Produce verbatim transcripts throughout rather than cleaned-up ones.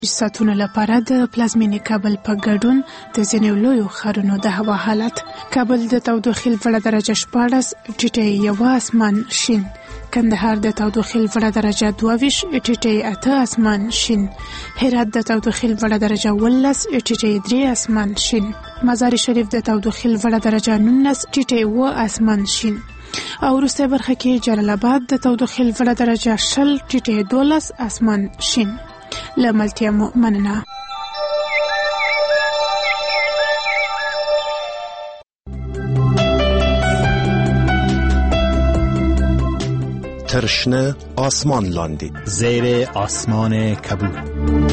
ساتونو لپاره د پلازمینې کابل په ګډون د ځینو لویو ښارونو د هوا حالت. کابل د تودوخې لوړه درجه شپاړس، ټیټه یوه اسمان شین. کندهار د تودوخې لوړه درجه دوه ویشت، ټیټه اته اسمان شین. هرات د تودوخې لوړه درجه اوولس، ټیټه درې اسمان شین. مزار شریف د تودوخې لوړه درجه نولس، ټیټه اوه اسمان شین. او وروستۍ برخه کې جلال آباد د تودوخې لوړه درجه شل، ټیټه دولس اسمان شین. له ملتیا مو مننه. ترشنه آسمان لاندې، زیر آسمان کبود.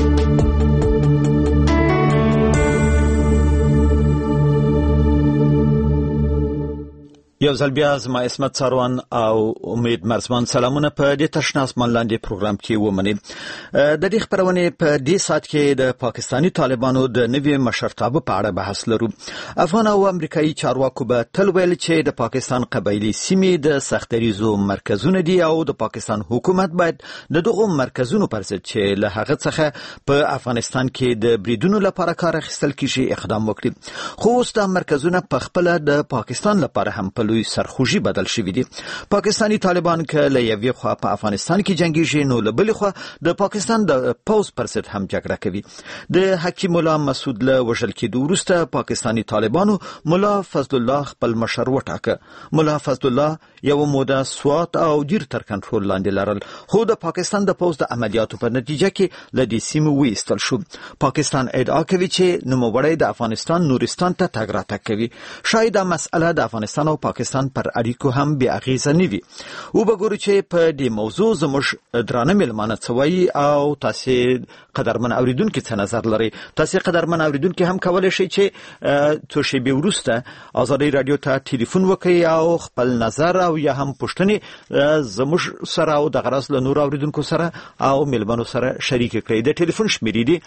یو ځل بیا زما اسمت ساروان او امید مرزمان سلامونه په دې تشنه اسمان لاندې پروګرام کې ومني. د دې خبرونه په دې سات کې د پاکستانی طالبانو د نوي مشرتابه په اړه بحث لرو. افغان او امریکایي چارواکو به تل ویل چې د پاکستان قبایلی سیمې د سختریزو مرکزونه دي او د پاکستان حکومت باید د دغو مرکزونو پر ضد چې له هغه څخه په افغانستان کې د بریدونو لپاره کار اخیستل کیږي اقدام وکړي. خو اوس د مرکزونه په خپل د پاکستان لپاره هم لوی سرخوږی بدل شوی دي. پاکستانی طالبان که له یوې خوا په افغانستان کې جنگیږي، نو له بلې خوا د پاکستان د پوز پر ضد هم جګړه کوي. د حکیم الله مسعود له وژل کېدو وروسته پاکستانی طالبانو ملا فضل الله خپل مشر وټاکه. ملا فضل الله یو موده سوات او دیر تر کنټرول لاندې لرل، خو د پاکستان د پوز د عملیاتو په نتیجه کې له دې سیمې وایستل شو. پاکستان ادعا کوي چې نوموړی د افغانستان نورستان ته تګ راتګ کوي. شاید دا مسئله د افغانستان او پاکستان پر اړیکو هم بې اغیزه نه وي. وبګورو چې په دې موضوع زموږ درانه مېلمانه څه وایي او تاسو قدرمن اوریدونکو څه نظر لري. تاسو قدرمن اوریدونکو هم کولای شئ چې څو شېبې وروسته ازادي رادیو ته ټلیفون وکړئ او خپل نظر او یا هم پوښتنې زموږ سره او د غرض له نور اوریدونکو سره او مېلمنو سره شریک کړئ. د ټلیفون شمیرې دي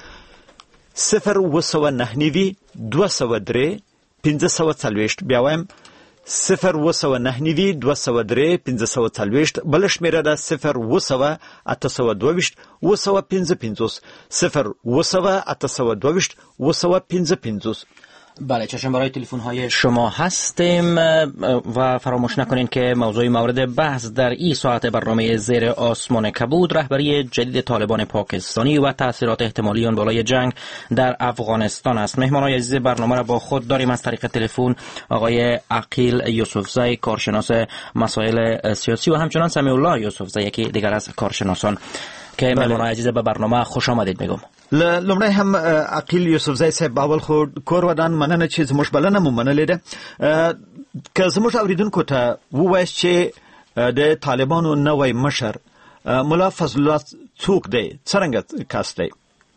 صفر اوه سوه نهه نوي دوه سوه درې پنځه سوه څلوېښت. بیا وایم صفر اوه سوه نهه نوي دوه سوه درې پنځه سوه څلوېښت. بله شمیره ده صفر اوه سوه اته سوه دوه ویشت اوه سوه پنځه پنځوس. صفر اوه سوه اته سوه دوه ویشت اوه سوه پنځه پنځوس. بله، چشم برای تلفن های شما هستیم و فراموش نکنین که موضوع مورد بحث در این ساعت برنامه زیر آسمان کبود رهبری جدید طالبان پاکستانی و تاثیرات احتمالی آن بالای جنگ در افغانستان است. مهمانان عزیز برنامه را با خود داریم. از طریق تلفن آقای عقیل یوسفزی، کارشناس مسائل سیاسی، و همچنان سمیع الله یوسفزی، یکی دیگر از کارشناسان که مهمانان عزیز به برنامه خوش آمدید میگم. لومړی هم عقیل یوسفزی صاحب، اول خو کور ودان مننه چې زموږ بلنه مو منلې ده. که زموږ اوریدونکو ته ووایاست چې د طالبانو نوی مشر ملا فضل الله څوک دی، څرنګه کس دی؟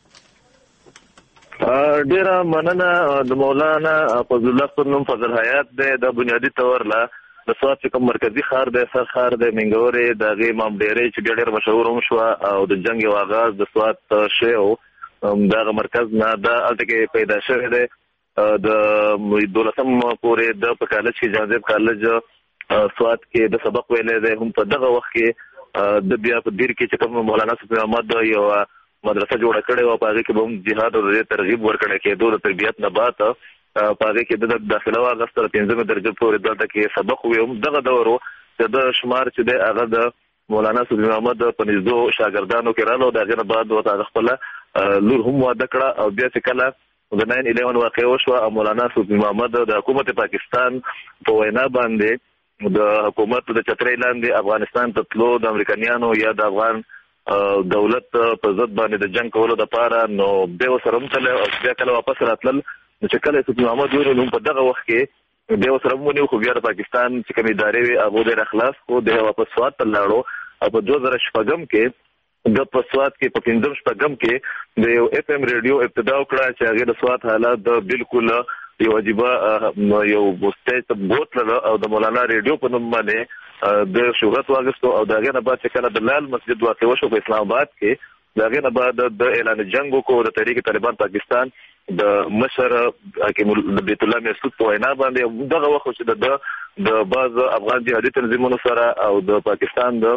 ډیره مننه. د مولانا فضل الله پر نوم فضل حیات دی. د بنیادی تور لا د سوات چې کوم مرکزی ښار دی، سر ښار دی منګورې، د هغې امام ډیری چې بیا ډېر مشهور هم شوه او د جنګ یو آغاز د سوات شوی و. دغه مرکز نه دا هلته کې پیدا شوی دی. د دولسم پورې د په کالج کې جان زیب کالج سوات کې د سبق ویلی دی. هم په دغه وخت کې د بیا په دیر کې چې کوم مولانا صفي احمد یو مدرسه جوړه کړې وه، په هغې کې به هم جهاد او د دې ترغیب ورکړی کېدو د تربیت نه بعد. په هغې کې د داخله واغسته د پنځمې درجې پورې دلته کې سبق وی. هم دغه دور و چې د شمار چې دی هغه د مولانا صفي احمد په نږدو شاګردانو کې راغله او د هغې نه بعد ورته هغه خپله لور هم واده کړه. او بیا چې کله د ناین الیون واقع وشوه او مولانا صفي محمد د حکومت پاکستان په وینا باندې د حکومت د چترۍ لاندې افغانستان ته تلو د امریکایانو یا د افغان دولت په ضد باندې د جنګ کولو دپاره، نو بیا ورسره هم تللی او بیا کله واپس راتلل. نو چې کله صفي محمد ونیو نو په دغه وخت کې بیا ورسره هم ونیو، خو بیا د پاکستان چې کومې ادارې وې هغو دی راخلاص کړو. دی واپس سوات ته لاړو او په دوه زره شپږم کې د په سوات کې په پنځم شپږم کې د یو اف ام ریډیو ابتدا وکړه چې هغې د سوات حالات د بالکل یو عجیبه یو سټیج ته بوتله او د مولانا ریډیو په نوم باندې د شهرت واخیستو. او د هغې نه بعد چې کله د لال مسجد واقع وشو په اسلام آباد کې، د هغې نه بعد د اعلان جنګ وکړو د تحریک طالبان پاکستان د مشر حکیم بیت الله مسعود په وینا باندې. دغه وخت چې د د بعض افغان جهادي تنظیمونو سره او د پاکستان د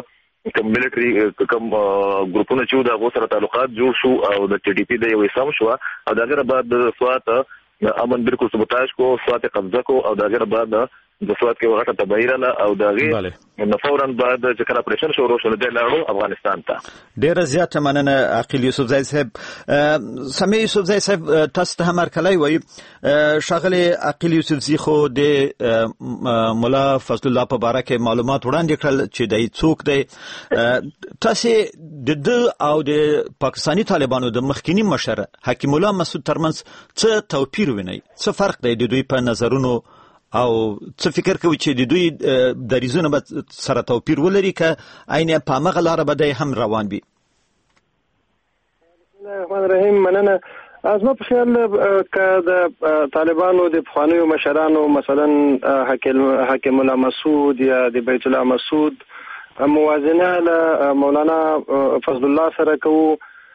کوم ملټري کوم ګروپونه چې د غوسره تعلقات جوړ شو او د ټي ډي پی د یو سم شو او دا غره بعد د سوات امن بالکل سبوتاج کو سوات قبضه کو او دا غره بعد د سوات کې ورته تبعیره او دا غي نو فورا بعد چې کله اپریشن شروع شو د لاړو افغانستان ته. ډیر زیات مننه عقیل یوسف زئی صاحب. سمي یوسف زئی صاحب تاسو ته هم کله وي شغله عقیل یوسف زئی خو د مولا فضل الله په باره کې معلومات وړاندې کړل چې دای څوک دی. تاسو د د او د پاکستانی طالبانو د مخکینی مشر حکیم الله مسعود ترمنځ څه توپیر ویني؟ څه فرق دی د دوی په نظرونو او څه فکر کوي چې د دوی د ریزونه به سره توپیر ولري که عین په مغه لار به هم روان وي؟ بسم الله الرحمن الرحیم. مننه. از ما په خیال که د طالبانو د پخوانیو مشرانو مثلا حکیم الله مسعود یا د بیت الله مسعود موازنه له مولانا فضل الله سره کوو،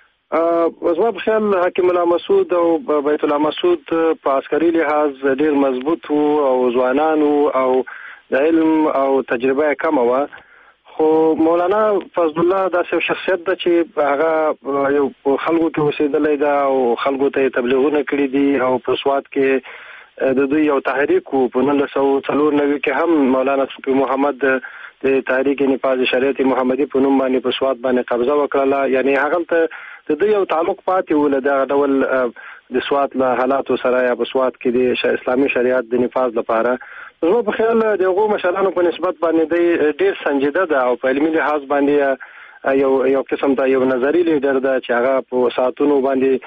اوس ما په خیال حکیم الله مسعود او بیت الله مسعود په عسکري لحاظ ډیر مضبوط وو او ځوانان وو او د علم او تجربه کم وو، خو مولانا فضل الله داسې شخصیت ده چې هغه یو خلکو کې اوسېدلی ده او خلکو ته تبلیغونه کړي دي او په سوات کې د دوی یو تحریک وو. په نولس سوه څلور نوي کې هم مولانا صوفي محمد د تحریک نفاذ شریعت محمدي په نوم باندې په سوات باندې قبضه وکړه، یعنی هغه ته د دوی یو تعلق پاتې و له دغه ډول د سوات له حالاتو سره یا په سوات کې د اسلامي شریعت د نفاذ لپاره. زما په خیال د هغو مشرانو په نسبت باندې دی ډیر سنجیده ده او په علمي لحاظ باندې یو یو قسم ته یو نظری لیډر ده چې هغه په ساعتونو باندې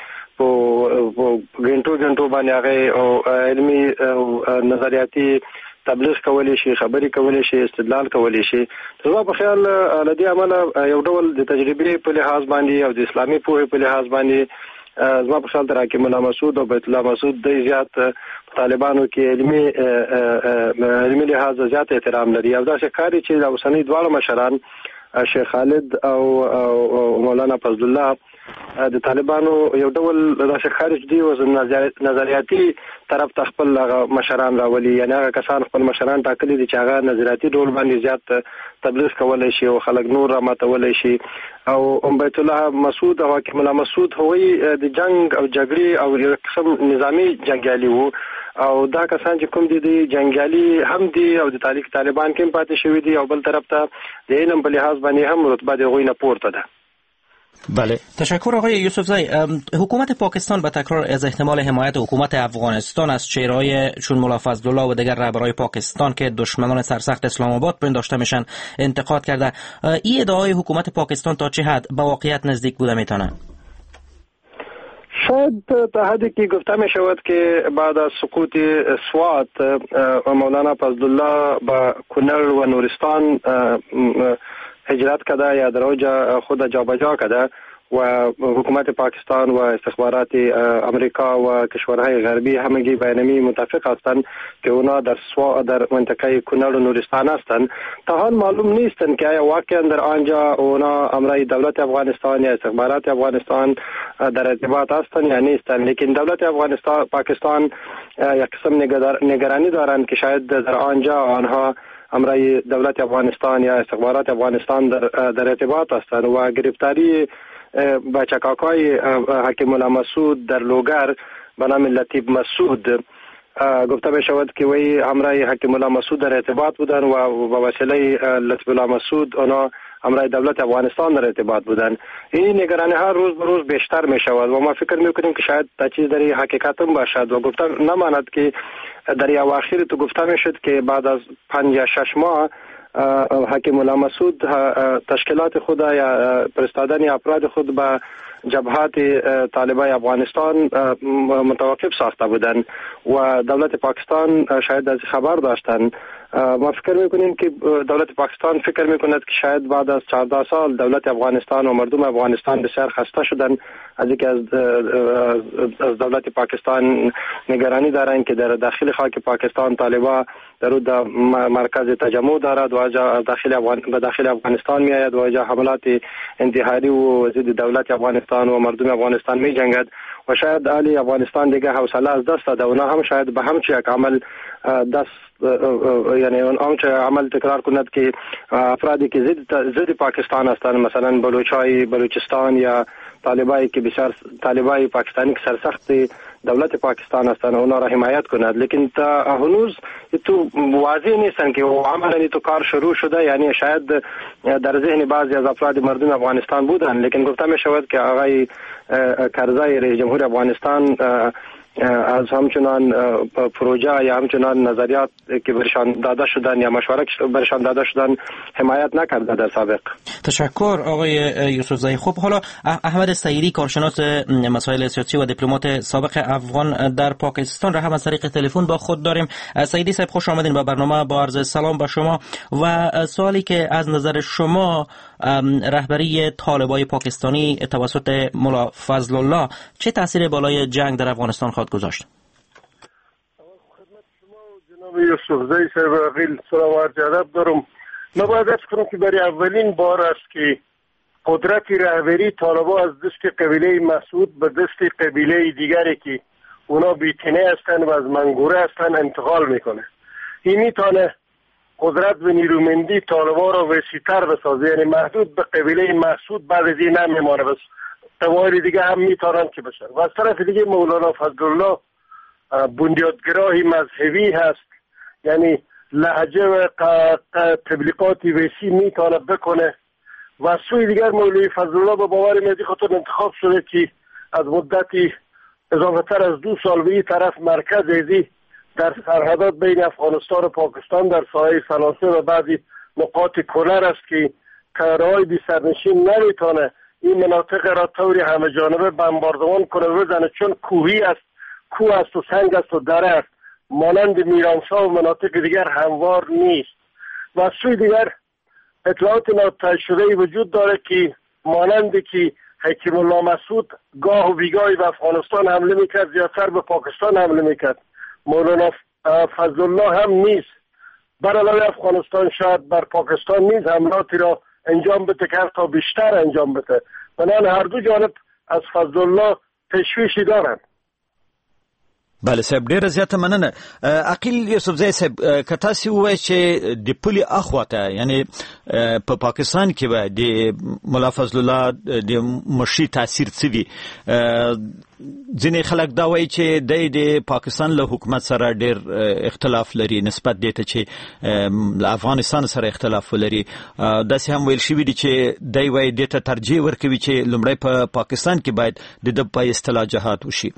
په غنټو غنټو باندې هغه او علمي او نظریاتي تبلیغ کولی شي، خبري کولی شي، استدلال کولی شي. زما په خیال لدی عمله یو ډول د تجربې په لحاظ باندې او د اسلامي پوهې په لحاظ باندې زما په خیال تر حکیم الله مسعود او بیت الله مسعود د زیات طالبانو کې علمي علمي لحاظ زیات احترام لري او دا ښکاري چې د اوسنۍ دواړه مشران شیخ خالد او مولانا فضل الله د طالبانو یو ډول داسې خارج دی او نظریاتي طرف ته خپل مشران راولي، یعنی هغه کسان خپل مشران ټاکلي دي چې هغه نظریاتي ډول باندې زیات تبلیغ کولی شي او خلک نور را ماتولی شي. او بیت الله مسعود او حکیم الله مسعود هغوی د جنگ او جګړې او یو قسم نظامی جنګیالي وو او دا کسان چې کوم دي د جنګیالي هم دي او د تاریخ طالبان کې پاتې شوي دي او بل طرف ته د علم په لحاظ باندې هم رتبه د هغوی نه پورته ده. بله، تشکر آقای یوسف زئی. حکومت پاکستان به تکرار از احتمال حمایت حکومت افغانستان از چهره‌های چون مولا فضل الله و دیگر رهبران پاکستان که دشمنان سرسخت اسلام آباد پنداشته میشن انتقاد کرده. این ادعای حکومت پاکستان تا چه حد به واقعیت نزدیک بوده میتونه؟ شاید تا حدی که گفته می شود که بعد از سقوط سوات مولانا فضل الله به کنر و نورستان هجرت کرده یا در اوج خود جابجا کرده و حکومت پاکستان و استخبارات امریکا و کشورهای غربی همگی بینمی متفق هستند که اونا در سوا در منطقه کنر و نورستان هستند. تا حال معلوم نیستند که واقعا در آنجا اونا امرای دولت افغانستان یا استخبارات افغانستان در ارتباط هستند یا نیستند، لیکن دولت افغانستان پاکستان یک قسم نگرانی دارند که شاید در آنجا آنها امرای دولت افغانستان یا استخبارات افغانستان در, در ارتباط هستند و گرفتاری با چکاکای حکیم الله مسعود در لوگر به نام لطیف مسعود گفته می شود که وی همراه حکیم الله مسعود در ارتباط بودن و با وسیله لطیف الله مسعود اونا همراه دولت افغانستان در ارتباط بودن. این نگرانی ها روز به روز بیشتر می شود و ما فکر می کنیم که شاید تا چیز در حقیقت هم باشد و گفته نماند که در اواخر تو گفته می شد که بعد از پنج یا شش ماه حکیم الله مسعود تشکیلات خود یا فرستادن افراد خود به جبهات طالبان افغانستان متوقف ساخته بودند و دولت پاکستان شاید از خبر داشتند. ما فکر میکنیم که دولت پاکستان فکر میکند که شاید بعد از چهارده سال دولت افغانستان و مردم افغانستان بسیار خسته شدن از اینکه از از دولت پاکستان نگرانی دارند که در داخل خاک پاکستان طالبان در مرکز تجمع دارد و از داخل افغان به داخل افغانستان می آید و جا حملات انتحاری و ضد دولت افغانستان و مردم افغانستان می جنگد و شاید علی افغانستان دیگه حوصله از دست داده. اونا هم شاید به هم چه یک عمل دست یعنی اون چه عمل تکرار کند که افرادی که ضد ضد پاکستان هستند، مثلا بلوچای بلوچستان یا طالبایی که بسیار طالبای پاکستانی که سرسخت دولت پاکستان هستند اونا را حمایت کند، لیکن تا هنوز تو واضح نیستن که عملا تو کار شروع شده. یعنی شاید در ذهن بعضی از افراد مردم افغانستان بودن، لیکن گفته می شود که آقای کرزای رئیس جمهور افغانستان از همچنان پروژه یا همچنان نظریات که برشان داده شدن یا مشورت که برشان داده شدن حمایت نکرده در سابق. تشکر آقای یوسفزئی. خب حالا احمد سعیدی، کارشناس مسائل سیاسی و دیپلمات سابق افغان در پاکستان را هم از طریق تلفن با خود داریم. سعیدی صاحب خوش آمدین به برنامه. با عرض سلام به شما و سوالی که از نظر شما رهبری طالبای پاکستانی توسط ملا فضل الله چه تاثیر بالای جنگ در افغانستان خواهد گذاشت؟ خدمت شما جناب یوسفزئی صاحب عقیل سلام و عرض ادب دارم. من باید ارز کنم که برای اولین بار است که قدرت رهبری طالبا از دست قبیله مسعود به دست قبیله دیگری که اونا بیتنه هستند و از منگوره هستند انتقال میکنه. این میتونه قدرت و نیرومندی طالبا را وسیع‌تر بسازه، یعنی محدود به قبیله مسعود بعد از این نمیمانه، بس قبایل دیگه هم میتونن که بشن. و از طرف دیگه مولانا فضل الله بنیادگراهی مذهبی هست، یعنی لهجه و تبلیغاتی وسیع میتونه بکنه. و سوی دیگر مولوی فضل الله به باور میادی خاطر انتخاب شده که از مدتی اضافه تر از دو سال به این طرف مرکز ازی در سرحدات بین افغانستان و پاکستان در ساحه سلاسه و بعضی نقاط کلر است که کارهای بی سرنشین نمیتونه این مناطق را طوری همه جانبه بمباردمان کنه و بزنه، چون کوهی است، کوه است و سنگ است و دره است، مانند میرانشاه و مناطق دیگر هموار نیست. و سوی دیگر اطلاعات ناطلع شده وجود داره که مانند که حکیم الله مسعود گاه و بیگاهی به افغانستان حمله میکرد، زیادتر به پاکستان حمله میکرد، مولانا فضل الله هم نیست بر علاوه افغانستان شاید بر پاکستان نیز حملاتی را انجام بده که تا بیشتر انجام بده. بنابراین هر دو جانب از فضل الله تشویشی دارند. بله صاحب، ډیره زیاته مننه. عقیل یوسفزئی صاحب، که تاسو وایئ چې د پولې اخواته یعنی په پاکستان کې به د ملا فضل الله د مشري تاثیر څه وي؟ ځینې خلک دا وایي چې دی د پاکستان له حکومت سره ډیر اختلاف لري نسبت دی ته چې له افغانستان سره اختلاف ولري. داسې هم ویل شوي دي چې دی وایي دې ته ترجیح ورکوي چې لومړی په پاکستان کې باید د ده په اصطلاح جهاد وشي.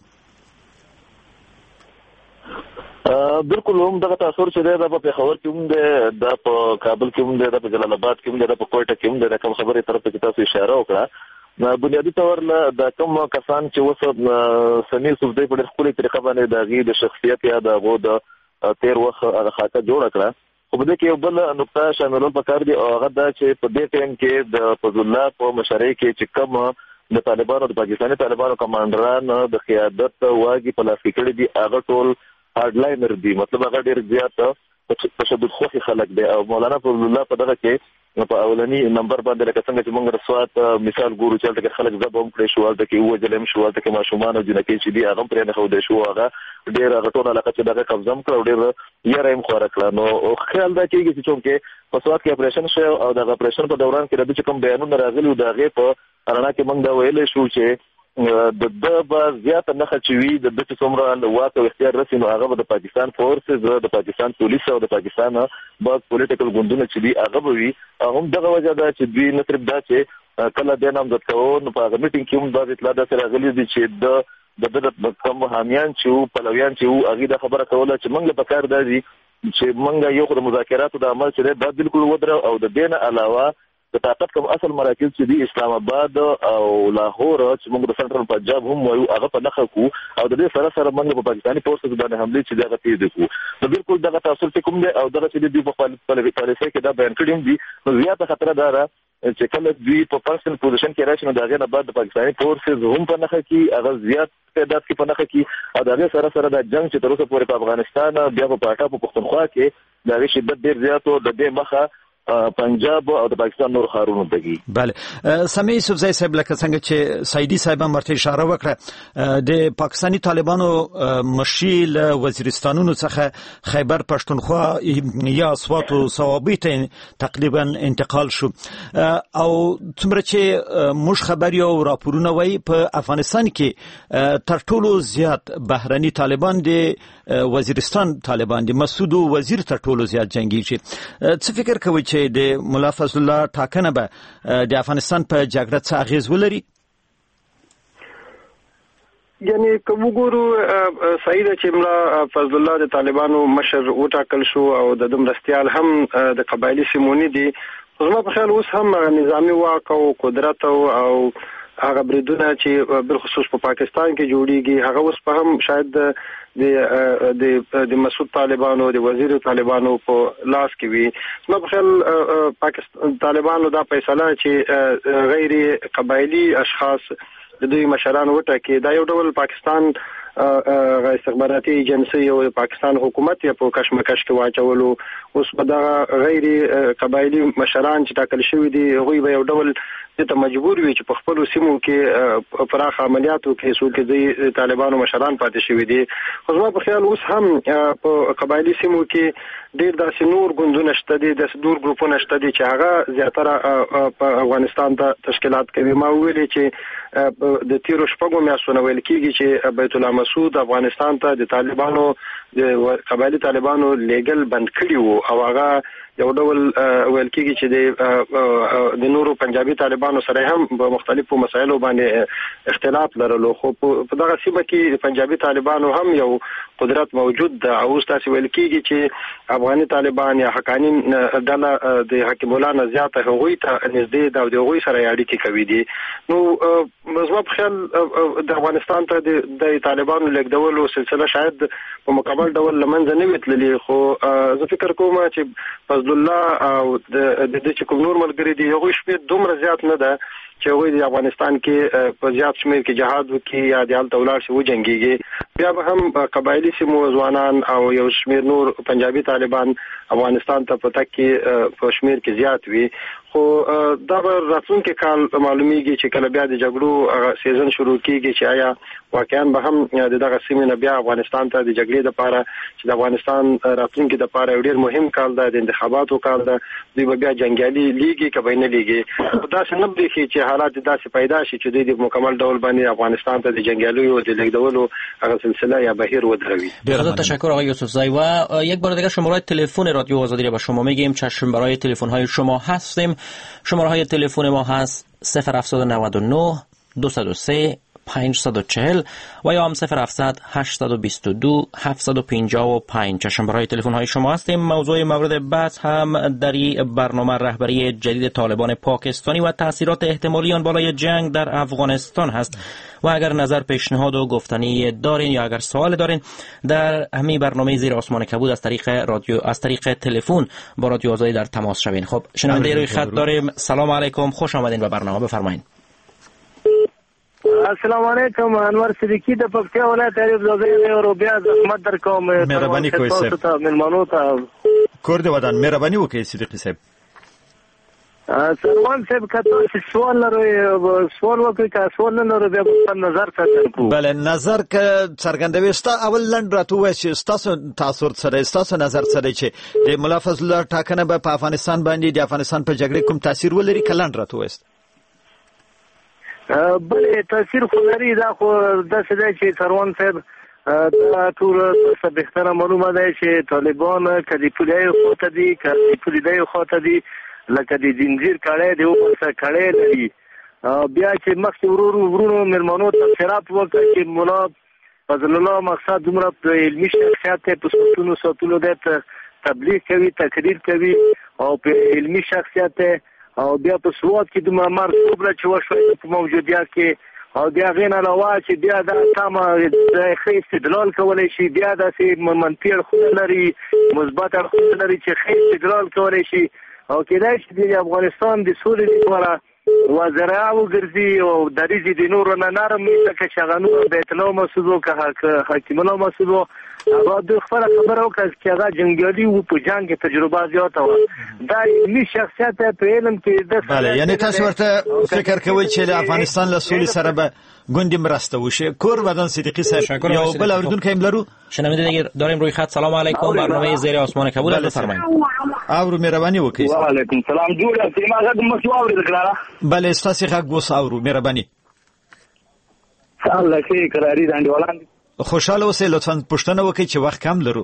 بالکل هم دغه تاثیر چې دی دا په پېښور کې هم دی، دا په کابل کې هم دی، دا په جلال آباد کې هم دی، دا په کوټه کې هم دی. دا کوم خبرې طرف ته تاسو اشاره وکړه، بنیادي طور د کوم کسان چې اوس سمیر یوسفزئی په ډېر ښکلې طریقه باندې د هغې د شخصیت یا د هغو د تېر وخت هغه خاطه جوړه کړه. خو په دې کې یو بل نقطه شاملول پکار دي، او هغه دا چې په دې ټایم کې د فضل الله په مشرۍ کې چې کوم د طالبانو د پاکستاني طالبانو کمانډران د قیادت واګي په لاس کې کړي دي، هغه ټول هارد لاینر دي، مطلب هغه ډېر زیات تشدد خوښي خلک دی. او مولانا فضل الله په دغه کې په اولني نمبر باندې لکه څنګه چې موږ د سوات مثال ګورو چې هلته کې خلک ضرب هم کړی شو، هلته کې ووژل هم شو، هلته کې ماشومان او جنکۍ چې دي هغه هم پرې نښودی شو، هغه ډېر هغه ټول علاقه چې دغه قبضه هم کړه او ډېر یاره هم خواره کړه. نو خیال دا کېږي چې چونکې په سوات کې اپریشن شوی او دغه اپریشن په دوران کې د ده چې کوم بیانونه راغلي وو د هغې په رڼا کې موږ دا ویلی شو چې د ده به زیاته نښه چې وي د ده چې څومره واک او اختیار رسي نو هغه به د پاکستان فورسز، د پاکستان پولیس او د پاکستان بعض پولیټیکل ګوندونه چې دي هغه به وي. هم دغه وجه ده چې دوی نه صرف دا چې کله دی نامزد کوو نو په هغه میټینګ کې هم بعض اطلاع داسې راغلي دي چې د د ده کوم حامیان چې وو پلویان چې وو هغې دا خبره کوله چې موږ له پکار دا دي چې موږ یو خو د مذاکراتو د عمل چې دی دا بالکل ودره، او د دې نه علاوه د طاقت کوم اصل مراکز چې دي اسلام آباد او لاهور چې موږ د سنټرل پنجاب هم وایو هغه په نښه کړو، او د دې سره سره موږ په پاکستاني فورسز باندې حملې چې دغه تېز کړو. نو بالکل دغه تاثر چې کوم دی او دغه چې دوی په خپل پالیسۍ کې دا بیان کړي هم دي، نو زیاته خطره دا ده چې کله دوی په پرسنل پوزیشن کې راشي نو د هغې نه بعد د پاکستاني فورسز هم په نښه کړي، هغه زیات تعداد کې په نښه کړي، او د هغې سره سره دا جنګ چې تر اوسه پورې په افغانستان بیا په پاټا په پښتونخوا کې د هغې شدت ډېر زیات و، د دې مخه پنجاب او د پاکستان نور ښارونو ته کی. بله سمې یوسفزی صاحب لکه څنګه چې سعیدي صاحب هم ورته اشاره وکړه د پاکستاني طالبانو مشیل وزیرستانونو څخه خیبر پښتونخوا یا اسوات او صوابۍ ته تقریبا انتقال شو او څومره چې موږ خبر یو راپورونه وایي په افغانستان کې تر ټولو زیات بهرني طالبان دي وزیرستان طالبان دي مسعود وزیر تر ټولو زیات جنگیږي. څه فکر کوي چې د مولا فضل الله ټاکنه به د افغانستان په جګړه څه اغیز ولري؟ یعنی کوم ګورو سعید چې مولا فضل الله د طالبانو مشر وټاکل شو او د دمرستيال هم د قبایلی سیمونی دي. زما په خیال اوس هم نظامی واک او قدرت او هغه بریدونه چې بالخصوص په پاکستان کې جوړیږي هغه اوس په هم شاید د د د مسعود طالبانو د وزیر طالبانو په لاس کې وي. نو په خیال پاکستان طالبانو دا فیصله چې غیر قبایلی اشخاص د دوی مشران وټاکي دا یو ډول پاکستان استخباراتي ایجنسی او پاکستان حکومت یې په کشمکش کې واچولو. اوس په دا غیر قبایلی مشران چې ټاکل شوی دي هغوی به یو ډول ته مجبور وي چې په خپل سیمو کې پراخ عملیاتو کې څو کې د طالبانو مشران پاتې شوی دي. خو زما په خیال اوس هم په قبایلی سیمو کې ډېر داسې نور ګوندونه شته دي د نور ګروپونه شته دي چې هغه زیاتره په افغانستان ته تشکیلات کوي. ما ویلي چې د تیرو شپږو میاشتو ویل کېږي چې بیت الله مسعود افغانستان ته د طالبانو د قبایلی طالبانو لیګل بند کړي وو او هغه یو ډول ویل کېږي چې د د نورو پنجابي طالبانو سره هم په مختلفو مسایلو باندې اختلاف لرلو. خو په دغه سیمه کې پنجابي طالبانو هم یو قدرت موجود ده او تاسو ویل کېږي چې افغاني طالبان یا حقانی ډله د حکیم الله نه زیاته هغوی ته نږدې ده او د هغوی سره اړیکې کوي دي. نو زما په خیال د افغانستان ته د طالبانو لیږدولو سلسله شاید په مکمل ډول لمنځه نه وي تللي. خو زه فکر کوم چې فضل الله او د دې چې کوم نور ملګري دي هغوی شمېر دومره زیات نه ده چې هغوی د افغانستان کې په زیات شمېر کې جهاد وکړي یا د هلته ولاړ شي وجنګېږي. بیا به هم قبایلي سیمو ځوانان او یو شمېر نور پنجابي طالبان افغانستان ته په تګ کې په شمېر کې زیات وي. خو دا به راتلونکي کال معلومیږي چې کله بیا د جګړو سیزن شروع کیږي چې آیا واقعا به هم د دغه سیمې نه بیا افغانستان ته د جګړې لپاره چې د افغانستان راتلونکي لپاره یو ډېر مهم کال دی د انتخاباتو کال دی دوی به بیا جنګیالي لیږي که به نه لیږي. داسې نه برېښي چې حالات داسې پیدا شي چې دوی د مکمل ډول باندې افغانستان ته د جنګیالیو د لیږدولو هغه سلسله یا بهیر ودروي. ډېر تشکر آقای یوسفزی. و یک بار دیگر شماره تلفن رادیو آزادی را به شما میگیم. چشم برای تلفن های شما هستیم. شماره های تلفن ما هست صفر هفتصد و نود و نه دویست و سه پانصد و چهل و یا هم صفر هفتصد هشتصد و بیست و دو هفتصد و پنجاه و پنج. شماره تلفن های شما هستیم. موضوع مورد بحث هم در این برنامه رهبری جدید طالبان پاکستانی و تاثیرات احتمالی آن بالای جنگ در افغانستان هست. و اگر نظر، پیشنهاد و گفتنی دارین یا اگر سوال دارین در همین برنامه زیر آسمان کبود از طریق رادیو از طریق تلفن با رادیو آزادی در تماس شوین. خب شنونده روی خط داریم. سلام علیکم، خوش آمدین به برنامه، بفرمایید. السلام علیکم، انور صدیقی د پکتیا ولایت عریب زاده او بیا زحمت در کوم. مهرباني کوئ صاحب. ملمنو ته کور دی ودان. مهرباني وکړئ صدیقی صاحب. سروان صاحب کته سوال لري، سوال وکړئ که سوال نه لري بیا په نظر څرګندوم. بله نظر که څرګندوي ستا اول لنډ راته ووایه چې ستاسو تاثر سره ستاسو نظر سره چې د ملا فضل الله ټاکنه به په افغانستان باندې د افغانستان په جګړې کوم تاثیر ولري که لنډ راته ووایست. بله تاثیر خو لري. دا خو داسې دی چې سروان صاحب دا ټول څه بهتره معلومه ده چې طالبان که د پولیو خواته دي که د پولیو خواته دي لکه د زنجیر کړی دی اوسه کړی لري. بیا چې مخکې ورورو ورونو مېلمنو ته خیرات وکړه چې ملا فضل الله مقصد دومره علمي شخصیت دی، په ساعتونو ساعتونو دی تبلیغ کوي، تقریر کوي او په علمي شخصیت دی. او بیا په سواد کې دومره مرتوبه چې وشوي په موجودیت کې او بیا غین علاوه چې بیا دا تمه د ښه استدلال کولی شي، بیا داسې منفي اړخونه لري، مثبت اړخونه لري چې ښه استدلال کولی شي او کېدای شي د افغانستان د سولې لپاره وزرا وګرځي او دریجه د نور نه نرم لکه شغنو بیت الله مسعود او که حکیم الله مسعود او د خپل خبرو کې هغه جنگیالي او په جنگ تجربه زیاته و دا علمي شخصیت په علم کې د بله یعنی تاسو ورته فکر کوئ چې د افغانستان له سولې سره به ګوندی مرسته وشي. کور بدن صدیقی صاحب یا بل اوریدونکو هم لرو شنونده دیگه داریم روی خط. سلام علیکم، برنامه زیر آسمان کبود رو بفرمایید. اورو مهربانی وکړئ. و علیکم سلام. جوړه سیمه غږ مو اورید کړه. بله ستاسو غږ وس اورو مهربانی. الله کې قراری دانډي ولان خوشاله اوسئ. لطفا پوښتنه وکړئ چې وخت کم لرو.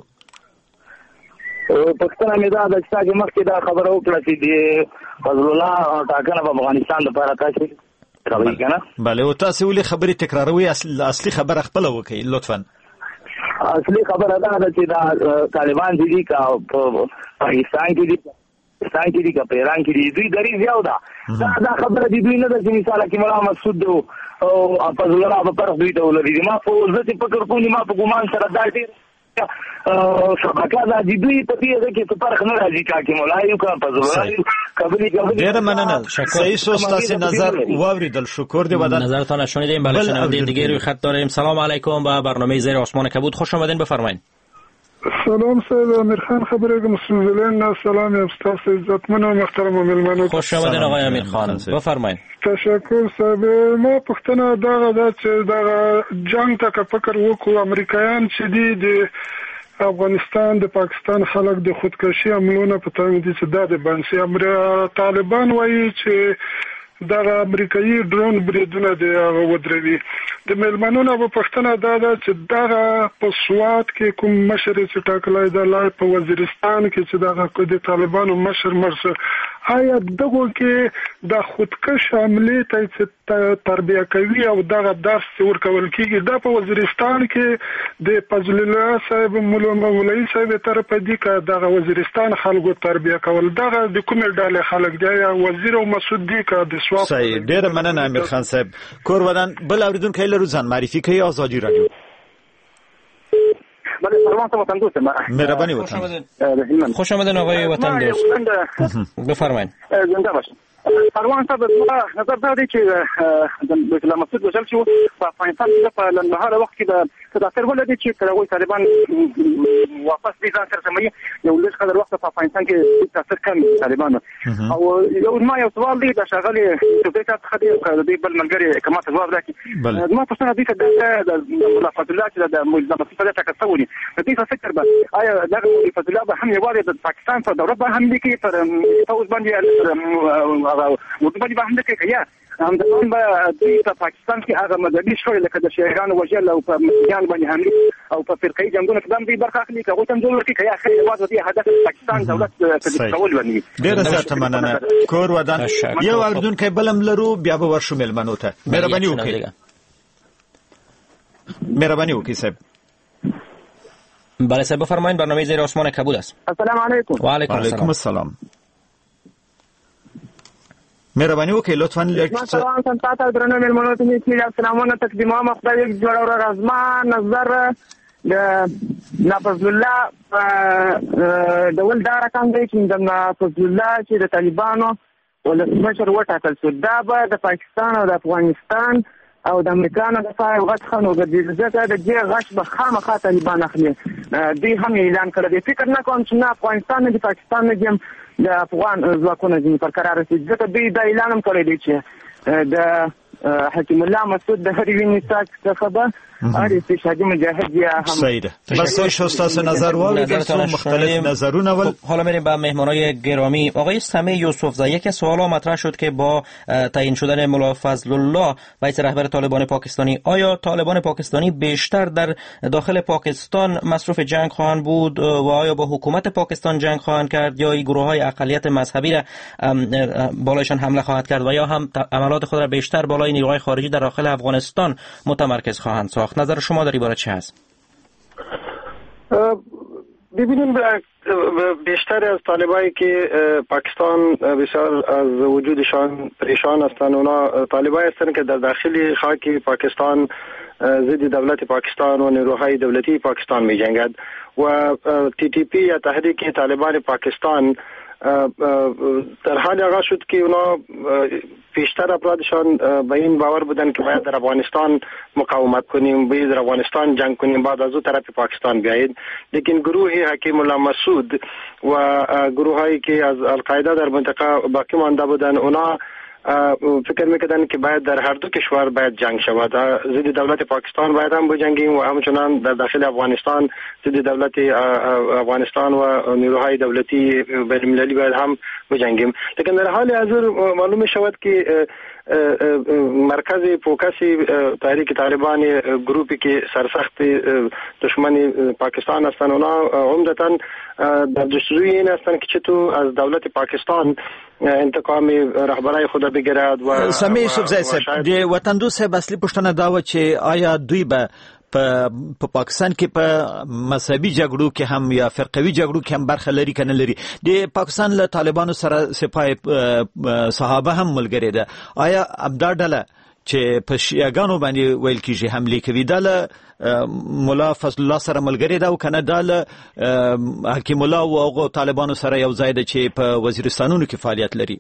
پښتنه مې دا د چې مخکې دا خبره وکړه چې د فضل الله ټاکنه په افغانستان لپاره تاسو کوي کنه. بله او تاسو ولې خبرې تکراروي؟ اصلي خبره خپل وکړئ لطفا. اصلي خبره دا ده چې دا طالبان دي کا په پاکستان کې دي پاکستان کې دي کا په ایران کې دي دوی درې زیاو ده. دا دا خبره دي دوی نه ده چې مثال کې مولا مسعود او فضل الله په پر دوی ته ولري. ما په ځکه فکر کوم ما په ګومان سره دا ډیر شبکه دا دی دوی په دې کې څه فرق نه راځي چې مولا یو کا فضل الله قبلی قبلی. ډیر مننه. صحیح سوستاسي نظر واوریدل. شکر دی بدن نظرتان شنیدیم. بله شنونده دیگه روی خط داریم. سلام علیکم با برنامه زیر آسمان کبود خوش آمدین. بفرمایید. سلام سید امیرخان خبره کوم سوزلند. سلام استاد عزتمن و محترم مهمانان. خوش آمدین آقای امیرخان. بفرمایید. تشکر صاحب. ما پښتنه دا دا چې دا جنگ ته فکر وکړو امریکایان چې دی د افغانستان د پاکستان خلک د خودکشي عملونه په تاوین دي چې دا د بنسي امر طالبان وایي چې دا امریکایي ډرون بریدونه دی ودروي. د ملمنونو په پښتنه دا دا چې دا په سوات کې کوم مشر چې ټاکلای دا لای په وزیرستان کې چې دا د طالبانو مشر مرسه آیا دغه کې د خودکش عملې ته تربیه کوي او دا درس ورکول کیږي. دا په وزیرستان کې د فضل الله صاحب مولا مولوی صاحب طرف دی که دا وزیرستان خلکو تربیه کول دا د کومه ډله خلک دی وزیر او مسعود دی که د سوات. صحیح. ډیر مننه امیر خان صاحب. کور ودان بل اوریدونکو لرو ځان معرفي کوي. آزادی رادیو. بله سلام وطن دوست. مهربانی وطن. خوش آمدین آقای وطن دوست. بفرمایید. زنده باشین. پروان صاحب نظر دا دی چې د بیت الله مسعود وشل شو په افغانستان کې په لنډمهاله وخت کې د تدافر ولدي چې کله طالبان واپس دي ځان سره سمي یو لږ قدر وخت په افغانستان کې تاثیر کم طالبان او یو ما یو سوال دی د شغلې د دې څخه دی بل منګري کما ته جواب راکړي. ما تاسو نه دي چې د ملافت الله چې د ملزمه په څه تکسوني د دې فکر به آیا دغه ملافت الله به هم یوازې د پاکستان په دوره به هم دي کې پر فوز باندې او باندې باندې کې یا هم د نن به د پاکستان کې هغه مذهبي شخړې لکه د شهرانو وجل او په مسیحیان باندې حمله او په فرقې جنگونو کې هم دې برخه اخلي کوي تم جوړ کې یا خیر واځي دې هدف پاکستان دولت تدخل ونی. ډیر زیاته مننه. کور ودان یو اردن کې بلم لرو بیا به ورشو ملمنو ته. مهرباني وکړئ. مهرباني وکړئ صاحب. بله صاحب بفرمایید. برنامه زیر آسمان کبود است. السلام علیکم. و علیکم السلام. السلام. مهرباني وکړئ لطفاً لږ سلام تاسو درنو ملمنو ته چې سلامونه تقدیمه مخدای جوړ او رزما نظر د نفذ الله ډول دا رقم دی چې د نفذ الله چې د طالبانو ولسمشر وټاکل شو دا به د پاکستان او د افغانستان او د امریکا نه د فای غټ خنو ګرځي ځکه د دې غش به خامخا طالبان اخلي. دوی هم اعلان کړی دی. فکر نه کوم چې نه افغانستان نه د پاکستان نه د افغان ځواکونو ځینې پر قرار رسېږي ځکه دوی دا اعلان هم کړی دی چې د حکیم الله مسعود د هرې وینې څخه به هر استشهادي مجاهد یا هم صحیح ده. بس شستاس نظر والیدل سو مختلف نظرونه ول. حالا میریم به مهمانای گرامی. آقای سمیع یوسفزی یک سوالا مطرح شد که با تعیین شدن مولا فضل الله رئیس رهبر طالبان پاکستانی آیا طالبان پاکستانی بیشتر در داخل پاکستان مصروف جنگ خواهند بود و آیا با حکومت پاکستان جنگ خواهند کرد یا این گروه های اقلیت مذهبی را بالایشان حمله خواهد کرد و یا هم عملات خود را بیشتر بالای نیروهای خارجی در داخل افغانستان متمرکز خواهند ساخت؟ نظر شما در این باره چه هست؟ ببینیم بیشتر از طالبایی که پاکستان بسیار از وجودشان پریشان هستند. اونا طالبایی هستند که در داخل خاک پاکستان ضد دولت پاکستان و نیروهای دولتی پاکستان می جنگد و تی تی پی یا تحریک طالبان پاکستان در حال آغاز شد که اونا پیشتر افرادشان به این باور بودن که باید در افغانستان مقاومت کنیم، باید در افغانستان جنگ کنیم، بعد از او طرف پاکستان بیایید. لیکن گروه حکیم الله مسعود و گروه هایی که از القاعده در منطقه باقی مانده بودن، اونا فکر میکردن که باید در هر دو کشور باید جنگ شود. ضد دولت پاکستان باید هم بجنگیم و همچنان در داخل افغانستان ضد دولت افغانستان و نیروهای دولتی بین‌المللی باید هم بجنگیم. لیکن در حال حاضر معلوم شود که مرکز فوکسی تحریک طالبان، گروهی که سرسخت دشمن پاکستان هستند، اونا عمدتاً در جستجوی این هستند که چطور از دولت پاکستان انتقام رهبرای خود بگیرد. و سمی یوسفزی صاحب د وطن دوست صاحب اصلي پوښتنه دا و چې آیا دوی به په پاکستان کې په مذهبي جګړو کې هم یا فرقوي جګړو کې هم برخه لري کنه لري؟ د پاکستان له طالبانو سره سپاه صحابه هم ملګری ده. آیا ابدا ډله چې په شیعاګانو باندې ویل کېږي حمله کوي دا له مولا فضل الله سره ملګری ده او کنه دا له حکیم الله او هغو طالبانو سره یو ځای ده چې په وزیرستانونو کې فعالیت لري؟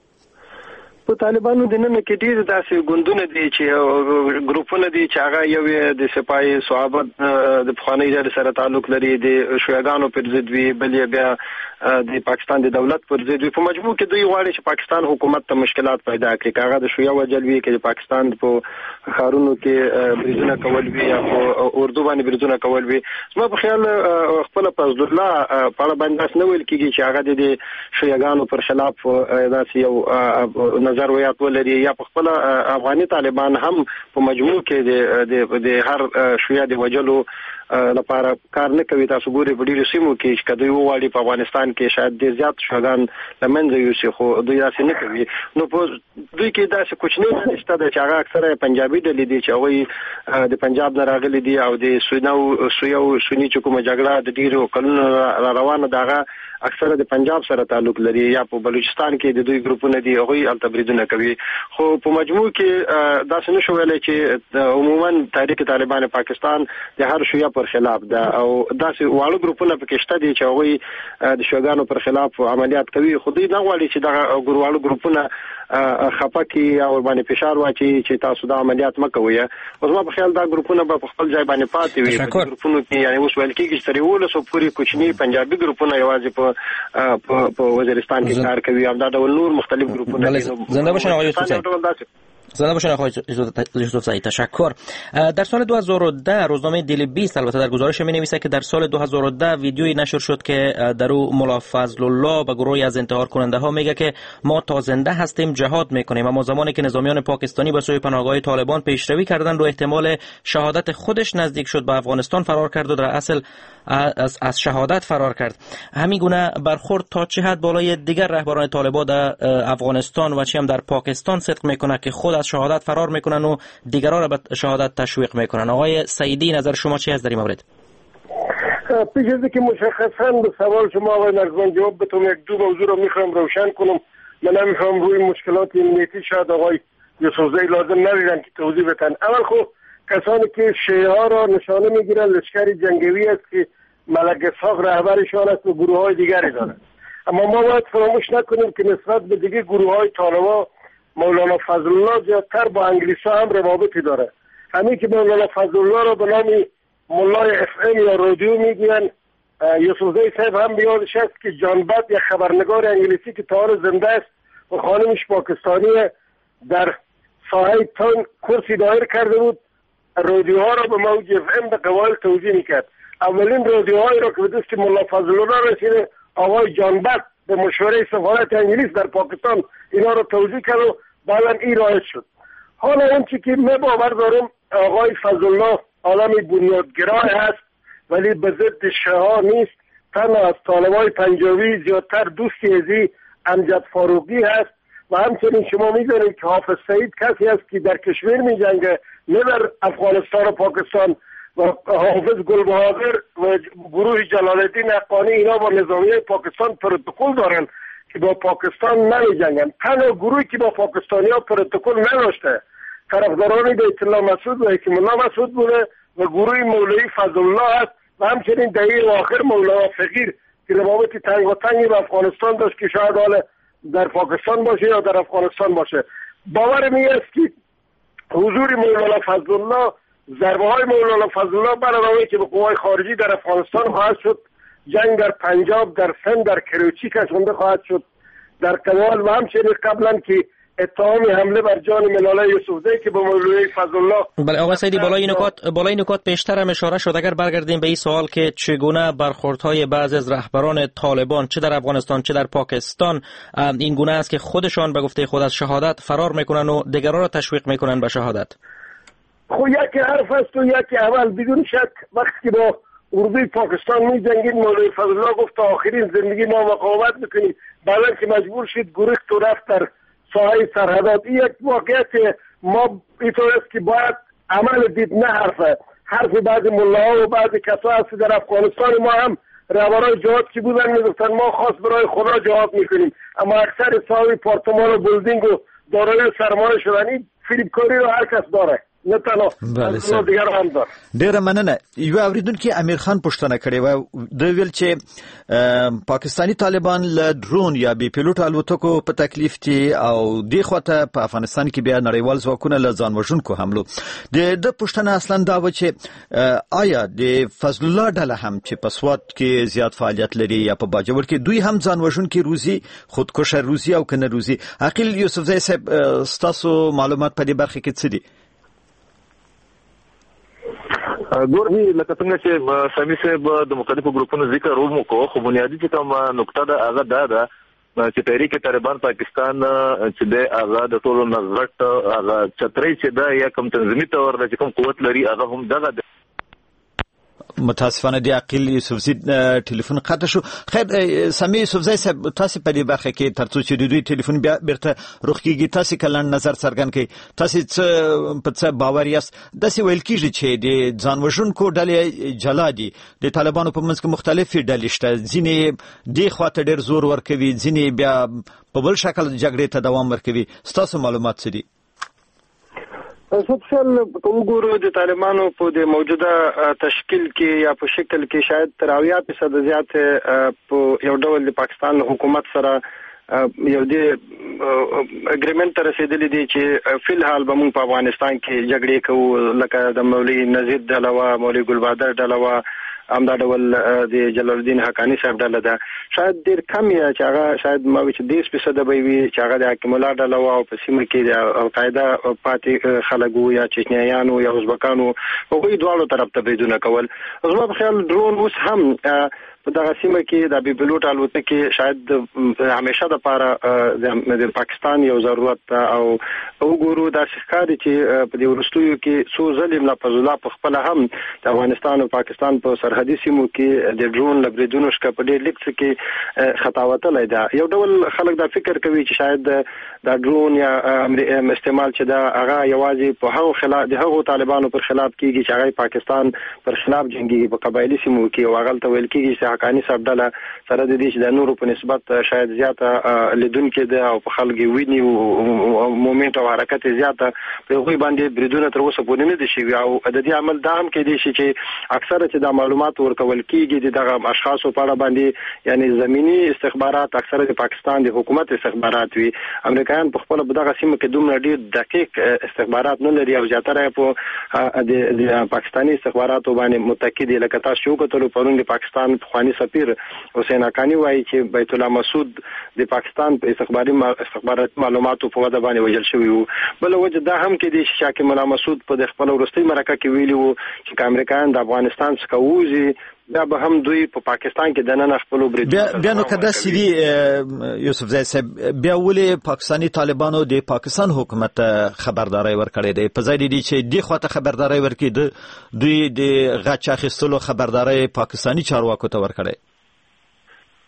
په طالبانو د نن کې ډیر داسې ګوندونه دي چې ګروپونه دي چې هغه یو د سپاه صحابه د پخوانی ادارې سره تعلق لري، د شیعاګانو پر ضد وي، بل بیا د پاکستان د دولت پر ضد وي. په مجموع کې دوی غواړي چې پاکستان حکومت ته مشکلات پیدا کړي، هغه د شیعه وجل وي کې د پاکستان په ښارونو کې بریدونه کول وي یا په اردو باندې بریدونه کول وي. زما په خیال خپل فضل الله په اړه باندې نه ویل کېږي چې هغه د شیعاګانو پر خلاف داسې یو نظر ویات ولري یا په خپل افغاني طالبان هم په مجموع کې د د هر شیعه د وجلو لپاره کار نه کوي. تاسو ګورئ په ډیرو سیمو کې چې کدی وواړي په افغانستان کې شاید ډیر زیات شوګان لمنځه یوسي، خو دوی داسې نه کوي. نو په دوی کې داسې کوچنی نشته چې هغه اکثره پنجابي ډلې دي چې هغه د پنجاب نه راغلي دي او د سونو سویو سنی چې کومه جګړه د ډیرو کلونو روانه ده اکثره د پنجاب سره تعلق لري یا په بلوچستان کې د دوی ګروپونه دي هغه التبریدونه کوي. خو په مجموع کې داسې نشو ویلای چې عموما تحریک طالبان پاکستان د هر شیعه پر خلاف ده او داسې واړه ګروپونه پکې شته دي چې هغه د شیعاګانو پر خلاف عملیات کوي. خو دوی نه غواړي چې دا ګروواړو ګروپونه خپکی او باندې فشار واچي چې تاسو دا عملیات مکوئ. او زما په خیال دا ګروپونه په خپل ځای باندې پاتې وي. په ګروپونو کې یعنی اوس ویل کېږي چې تر یولسو پورې کوچني پنجابي ګروپونه یوازې په په وزیرستان کې کار کوي او دا ډول نور مختلف ګروپونه دي. زنده باشین آقای یوسف صاحب. زنده باشین آقای یوسف صاحب. تشکر. در سال دو هزار و ده روزنامه دیلی بیست البته در گزارش می‌نویسه که در سال دو هزار و ده ویدیویی نشر شد که در او مولا فضل الله به گروهی از انتحار کننده ها میگه که ما تا زنده هستیم جهاد میکنیم، اما زمانی که نظامیان پاکستانی به سوی پناهگاه طالبان پیشروی کردند و احتمال شهادت خودش نزدیک شد به افغانستان فرار کرد و در اصل از, از شهادت فرار کرد. همین گونه برخورد تا چه حد بالای دیگر رهبران طالبان در افغانستان و چه هم در پاکستان صدق میکنه که خود از شهادت فرار میکنن و دیگران را به شهادت تشویق میکنن؟ آقای سعیدی نظر شما چی هست در این مورد؟ پیش از که مشخصا به سوال شما آقای نرگزان جواب بتونم یک دو موضوع رو میخوام روشن کنم. من نمیخوام روی مشکلات امنیتی شاید آقای یوسفزی لازم ندیدن که توضیح بدن. اول خب کسانی که شیعه ها را نشانه میگیرن لشکر جنگی است که ملک اسحاق رهبرشان است و گروه های دیگری دارند. اما ما باید فراموش نکنیم که نسبت به دیگه گروه های طالبان مولانا فضل الله زیادتر با انگلیس ها هم روابطی داره. همین که مولانا فضل الله را به نام مولای اف ام یا رادیو میگوین، یوسفزی صاحب هم بیادش است که جان بت یک خبرنگار انگلیسی که تا زنده است و خانمش پاکستانی در ساحه تان کرسی دایر کرده بود، رادیوها را به موج اف ام به قبایل توزیع میکرد. اولین رادیوهایی را که به دست مولا فضل الله رسیده آقای جان بت به مشوره سفارت انگلیس در پاکستان اینا را توزیع کرد و بعدا این رایج شد. حالا اون چی که من باور دارم آقای فضل الله عالم بنیادگرا هست ولی به ضد شیعه نیست. تنها از طالبای پنجابی زیادتر دوستی ازی امجد فاروقی هست و همچنین شما میدونید که حافظ سعید کسی است که در کشمیر میجنگه نه در افغانستان و پاکستان، و حافظ گلبهادر و گروه جلال الدین حقانی اینا با نظامیه پاکستان پروتکل دارن که با پاکستان نمیجنگن. تنها گروهی که با پاکستانی ها پروتکل نداشته طرفداران بیت الله مسعود و حکیم الله مسعود بوده و گروه مولوی فضل الله است و همچنین دهه آخر مولانا فقیر که روابط تنگ و تنگی با افغانستان داشت که شاید حالا در پاکستان باشه یا در افغانستان باشه. باورم این است که حضور مولانا فضل الله، ضربه های مولانا فضل الله برای که به قوای خارجی در افغانستان خواهد شد، جنگ در پنجاب، در سند، در کراچی کشانده خواهد شد، در کنال و همچنین قبلا که اتهام حمله بر جان ملاله یوسفزی که به مولوی فضل الله. بله آقای سیدی، بالای نکات بالای نکات بیشتر هم اشاره شد. اگر برگردیم به این سوال که چگونه برخوردهای بعضی از رهبران طالبان چه در افغانستان چه در پاکستان این گونه است که خودشان به گفته خود از شهادت فرار میکنن و دیگران را تشویق میکنن به شهادت. خب یکی حرف است و یکی اول بدون شک وقتی که با اردوی پاکستان می جنگید مولوی فضل الله گفت تا آخرین زندگی ما مقاومت میکنیم، بعدن که مجبور شد گریخت و رفت در ساحه سرحدات. این یک واقعیت ما اینطور است که باید عمل دید نه حرف حرف بعضی ملاها و بعضی کسا هست در افغانستان ما هم رهبران جهاد که بودن میگفتن ما خاص برای خدا جهاد میکنیم، اما اکثر صاحب پارتمان و بلدینگ و دارای سرمایه شدن این فیلیپ کوری رو هر کس داره، نه تنها بله دیگر هم داره. ډیره مننه. یو اوریدونکو امیر خان پوښتنه کړې و د ویل چې پاکستانی طالبان له درون یا بي پیلوټ الوتکو په تکلیف دي او د خوته په افغانستان کې بیا نړیوال ځواکونه له ځان وژونکو حملو. د د پوښتنه اصلا دا و چې آیا د فضل الله ډله هم چې په سواد کې زیات فعالیت لري یا په باجوړ کې دوی هم ځان وژونکي روزي خودکشه روزي او کنه روزي؟ عقیل یوسفزی صاحب ستاسو معلومات په دې برخه کې څه دي؟ ګورهي لکه څنګه چې سامي صاحب د مختلفو ګروپونو ذکر وکړو، خو بنیادی چې کوم نقطه ده هغه دا ده چې تحریک طالبان پاکستان چې د هغه د ټولو نظرت هغه چترۍ چې ده یا کوم تنظیمي تور چې کوم قوت لري هغه هم دغه متاسفانه دی عقیل یوسفزی ټلیفون قطع شو. خیر سامي یوسفزی صاحب تاسو په دې برخه کې ترڅو چې د دوی ټلیفون بیا بیرته روغ کیږي تاسو کله نظر څرګند کړئ، تاسو په څه باور یاست؟ داسې ویل کیږي چې د ځانوژونکو ډلې جلا دي، د طالبانو په منځ کې مختلفې ډلې شته، ځینې دې خواته ډېر زور ورکوي، ځینې بیا په بل شکل جګړې ته دوام ورکوي. ستاسو معلومات څه دي؟ سوشل وګورو د طالبانو په د موجوده تشکیل کې یا په شکل کې شاید تر اویا فیصد زیات په یو ډول د پاکستان حکومت سره یو د اګریمنت تر رسیدلی دی چې فل حال به موږ په افغانستان کې جګړې کوو، لکه د مولوی نذیر ډلوا، مولوی ګلبادر ډلوا، هم دا ډول د جلال الدین حقانی صاحب ډله ده. شاید ډیر کم یا چې هغه شاید ما وی چې دیش فیصد به وي چې هغه د حکیم الله ډله او په سیمه کې د القاعده پاتې خلکو یا چچنیانو یا ازبکانو هغوی دواړو طرف ته بریدونه کول. زما په خیال درون اوس هم په دغه سیمه کې د بي پیلوټ الوتکې شاید همیشه د پاره د پاکستان یو ضرورت او وګورو د ښکاری چې په دې ورستیو کې څو ځلې ملا فضل الله په خپل هم د افغانستان او پاکستان په سرحدي سیمو کې د ډرون لبریدونو شکه په ډېر لیکس کې خطاوته لیدا. یو ډول خلک دا فکر کوي چې شاید د ډرون یا استعمال چې دا هغه یوازې په هغو خلاف د هغو طالبانو پر خلاف کیږي چې هغه پاکستان پر خلاف جنگي په قبایلی سیمو کې او هغه ته ویل کیږي حقانی صاحب ډله سره د دې چې د نورو په نسبت شاید زیاته لیدونکو ده او په خلګي ویني او مومنت او حرکت زیاته په غوي باندې بریدونه تر اوسه پورې نه دي شوی او د دې عمل دا هم کې دي چې اکثره چې د معلومات ورکول کیږي دغه اشخاصو په اړه باندې یعنی زمینی استخبارات اکثره د پاکستان د حکومت استخبارات وي. امریکایان په خپل دغه سیمه کې دومره ډیر دقیق استخبارات نه لري او زیاتره په د پاکستاني استخباراتو باندې متکی دي. لکه تاسو یو کتلو پرون د پاکستان سفیر حسین حقانی وایي چې بیت الله مسعود د پاکستان په استخباري استخباراتي معلوماتو په وجه باندې وژل شوی وو. بل وجه دا هم کې دی چې حاکم الله مسعود په خپل ورستي مرکه کې ویلی وو چې امریکایان د افغانستان څخه ووزي دا به هم دوی په پاکستان کې دننه خپل برید بیا نو کدا سری یوسفزی صاحب بیا ولې پاکستانی طالبانو د پاکستان حکومت خبرداري ورکړې ده په ځای دي چې د خواته خبرداري ورکړي دوی د غچ اخیستلو خبرداري پاکستانی چارواکو ته ورکړي؟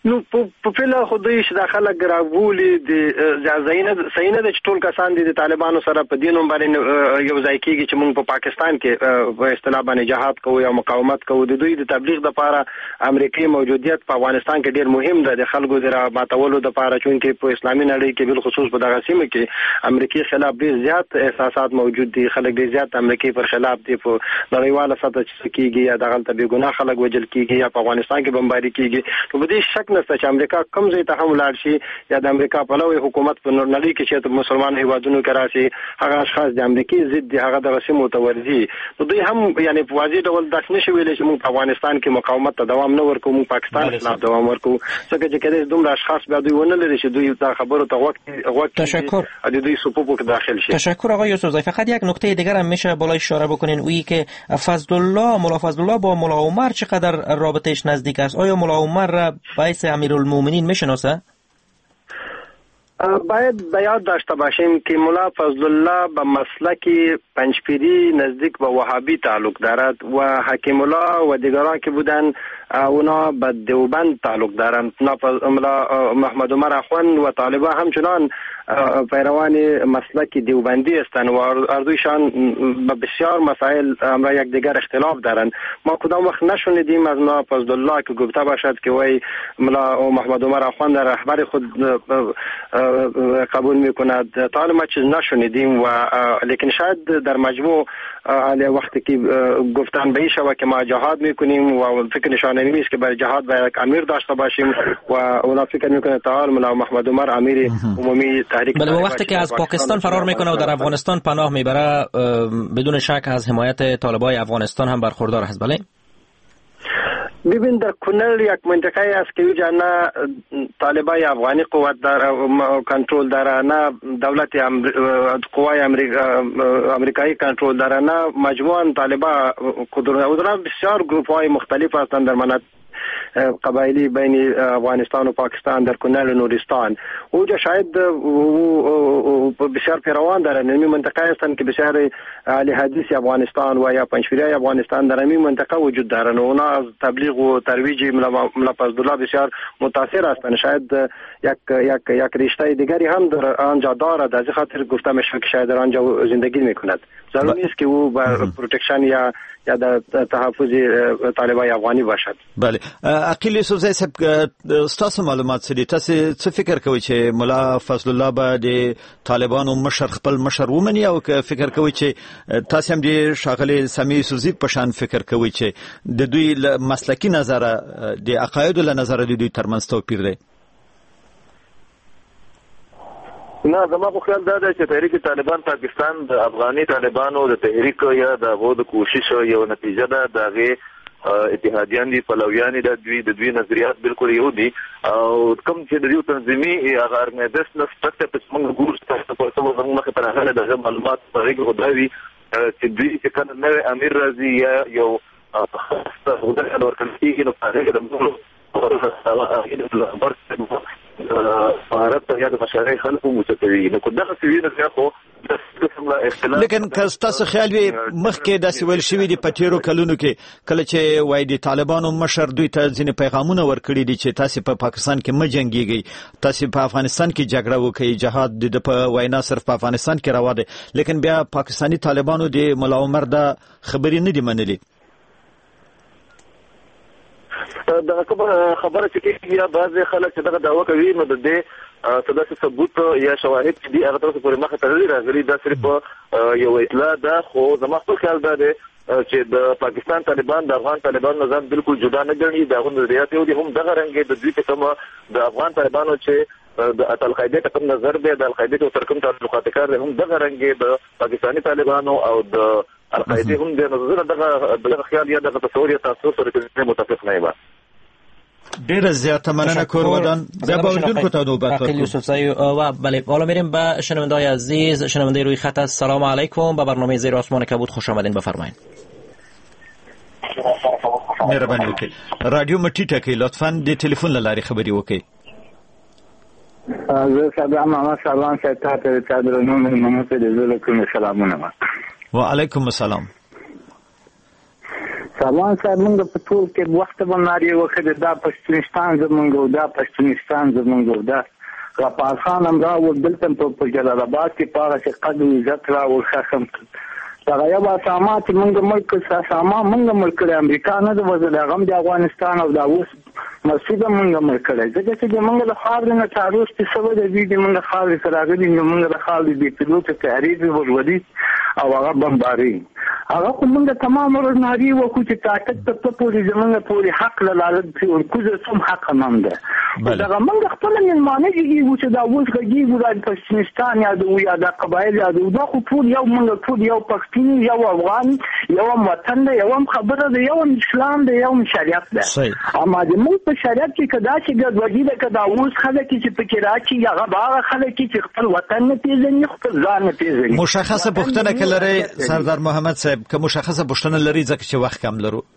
نو په پیله خدای چې د خلک راغولي د ځاینه سینه د ټول کسان د طالبانو سره په دینوم باندې یو ځای کېږي چې موږ په پاکستان کې په اصطلاح باندې جهاد کوو یا مقاومت کوو. د دوی د تبلیغ لپاره امریکایي موجودیت په افغانستان کې ډیر مهم ده د خلکو د رابطولو لپاره، چونکې په اسلامي نړۍ کې بل خصوص په دغه سیمه کې امریکایي خلاف ډیر زیات احساسات موجود دي. خلک ډیر زیات امریکایي پر خلاف دي په نړیواله سطح چې کېږي یا دغه ته بې ګناه خلک وجل کېږي یا په افغانستان کې بمباري کېږي. نو په دې شک نشته چې امریکا کوم ځای ته هم لاړ شي یا د امریکا په لوی حکومت په نړۍ کې چې مسلمان هیوادونو کې راشي هغه اشخاص د امریکای ضد دي، هغه د سیمو ته ورځي. نو دوی هم یعنی په واضح ډول داسې نشي ویلی چې موږ په افغانستان کې مقاومت ته دوام نه ورکوو، موږ پاکستان خلاف دوام ورکوو، ځکه چې کله دومره اشخاص بیا دوی ونه لري چې دوی دا خبرو ته غوږ تشکر د دوی صفوفو کې داخل شي. تشکر آقای یوسفزی. فقط یک نکته دیگر هم میشه بالای اشاره بکنین، وی که فضل الله مولا فضل الله با مولا عمر چقدر رابطهش نزدیک است؟ آیا مولا عمر را باعث امیرالمومنین میشناسه؟ باید به یاد داشته باشیم که مولا فضل الله به مسلک پنجپیری نزدیک به وهابی تعلق دارد و حکیم الله و دیگران که بودن اونا به دیوبند تعلق دارند. مولا محمد عمر اخوان و طالبان همچنان پیروان مسلک دیوبندی هستند و اردویشان به بسیار مسائل امر یک دیگر اختلاف دارند. ما کدام وقت نشنیدیم از مولا فضل الله که گفته باشد که وای مولا محمد عمر اخوان در رهبر خود قبول میکند. تا ما چیز نشنیدیم و لیکن شاید در مجموع علی وقتی که گفتن به این شوه که ما جهاد میکنیم و فکر نشانه نیست که برای جهاد باید یک امیر داشته باشیم و اونا فکر میکنه تعال مولا محمد عمر امیر عمومی تحریک. بله، وقتی که از پاکستان فرار میکنه و در افغانستان پناه میبره بدون شک از حمایت طالبای افغانستان هم برخوردار هست. بله ببین در کنل یک منطقه است که اینجا نه طالبای افغانی قوت داره کنترل داره، نه دولت قوای امریکایی کنترل داره، نه مجموعاً طالبا قدرت بسیار گروپ های مختلف هستند در مناطق قبایلی بین افغانستان و پاکستان در کنل نورستان. اونجا شاید بسیار پیروان دارند. این منطقه هستند که بسیار اهل حدیث افغانستان و یا پنجپیری افغانستان در این منطقه وجود دارند. اونا از تبلیغ و ترویج مولا فضل الله بسیار متاثر هستند. شاید یک یک یک رشته دیگری هم در آنجا دارد، از خاطر گفته میشه که شاید در آنجا زندگی میکند. ضروری نیست که او بر پروتکشن یا یا در تحفظ طالبای افغانی باشد. بله، عقیل یوسفزی صاحب ستاسو معلومات څه دي؟ تاسو څه فکر کوئ چې مولا فضل الله به د طالبانو مشر خپل مشر ومني او که فکر کوئ چې تاسو هم د ښاغلي سمیع یوسفزي په شان فکر کوئ چې د دوی مسلکی نظر د عقایدو له نظر د دوی ترمنځ توپیر دی؟ نه، زما په خیال دا ده چې تحریک طالبان پاکستان د افغاني طالبانو د تحریک یا د هغو د کوشش یو نتیجه ده. د هغې اتحادیان دي، پلویان دي، د دوی د دوی نظریات بالکل یو دي او کوم چې د دوی تنظیمي هغه ارګنایزیشن سټرکچر په څنګه ګورو تاسو په څو زموږ مخې ته راغلی د معلومات په هغې کې خو دا وي چې دوی چې کله نوی امیر راځي یا یو خاص هدف ورکړل کېږي نو په هغې کې د نورو فارت یا د مشارع خلکو متتوي نو کله چې ویني چې خو لیکن که تاسو خیال وي مخکې داسې ویل شوي دي په تیرو کلونو کې کله چې وای د طالبانو مشر دوی ته ځینې پیغامونه ورکړي دي چې تاسو په پاکستان کې مه جنګیږئ، تاسو په افغانستان کې جګړه وکړئ، جهاد د په وینا صرف په افغانستان کې روا دی، لیکن بیا پاکستاني طالبانو د مولا عمر دا خبرې نه دي منلي. دا خبره چې کېږي یا بعضې خلک چې دغه دعوه کوي نو د دې څه داسې ثبوت یا شواهد چې دي هغه تر اوسه پورې مخې ته نه دي راغلي. دا صرف یو اطلاع ده، خو زما خپل خیال دا دی چې د پاکستان طالبان د افغان طالبان نظام بالکل جدا نه ګڼي. د هغو نظریات یو دي، هم دغه رنګې د دوی چې کومه د افغان طالبانو چې د القاعده ته کوم نظر دی، د القاعده ته سره کوم تعلقات کار دی، هم دغه رنګې د پاکستاني طالبانو او د القاعده هم د نظر دغه دغه خیال یا دغه تصور یا تاسو سره متفق نه یم. ډیره زیاته مننه کورودان. بیا با وجود کو تا نوبت عقیل یوسفزی و بله حالا میریم به شنونده‌های عزیز. شنونده روی خط است. سلام علیکم، به برنامه زیر آسمان کبود خوش آمدین، بفرمایید. مهرباني وکړئ رادیو مټی ټکی لطفاً د ټلیفون له لارې خبري وکړئ. زه صاحب محمد سلام صاحب ته د چادرونو محمد دې زله کوم سلامونه. وعلیکم السلام. سامان صاحب موږ په ټول کې وخت باندې ناری وکړه دا پښتونستان زمونږ او دا پښتونستان زمونږ او دا غفار خان هم راوړ دلته په جلال آباد کې په هغه چې قدر عزت راوړ خخم دا یو اسامه چې موږ ملک اسامه موږ ملک د امریکا نه د وزیر اعظم د افغانستان او دا اوس مسعود موږ ملک کړی ځکه چې موږ له خاور نه تعرض په سبب د دې موږ خاور سره راغلي موږ له خاور د پیلوټ تحریف ورودي او هغه بمباري هغه کومه تمام ورځ ناری وکړو چې طاقت ته پورې زمونږ پورې حق لاله په کوزه سم حق نام ده دا موږ خپل نه معنی کیږي چې دا اوس کېږي د پاکستان یا د یا د قبایل یا د خو ټول یو موږ ټول یو پښتون یو افغان یو وطن دی یو خبره دی یو اسلام دی یو شریعت دی اما د موږ په شریعت کې کدا چې ګډوډي ده کدا اوس خلک چې فکر راچی هغه باغ خلک چې خپل وطن نه پیژني خپل ځان نه پیژني مشخصه پوښتنه کلري سردار محمد صاحب که مشخصه پوښتنه لري ځکه چې وخت کم لرو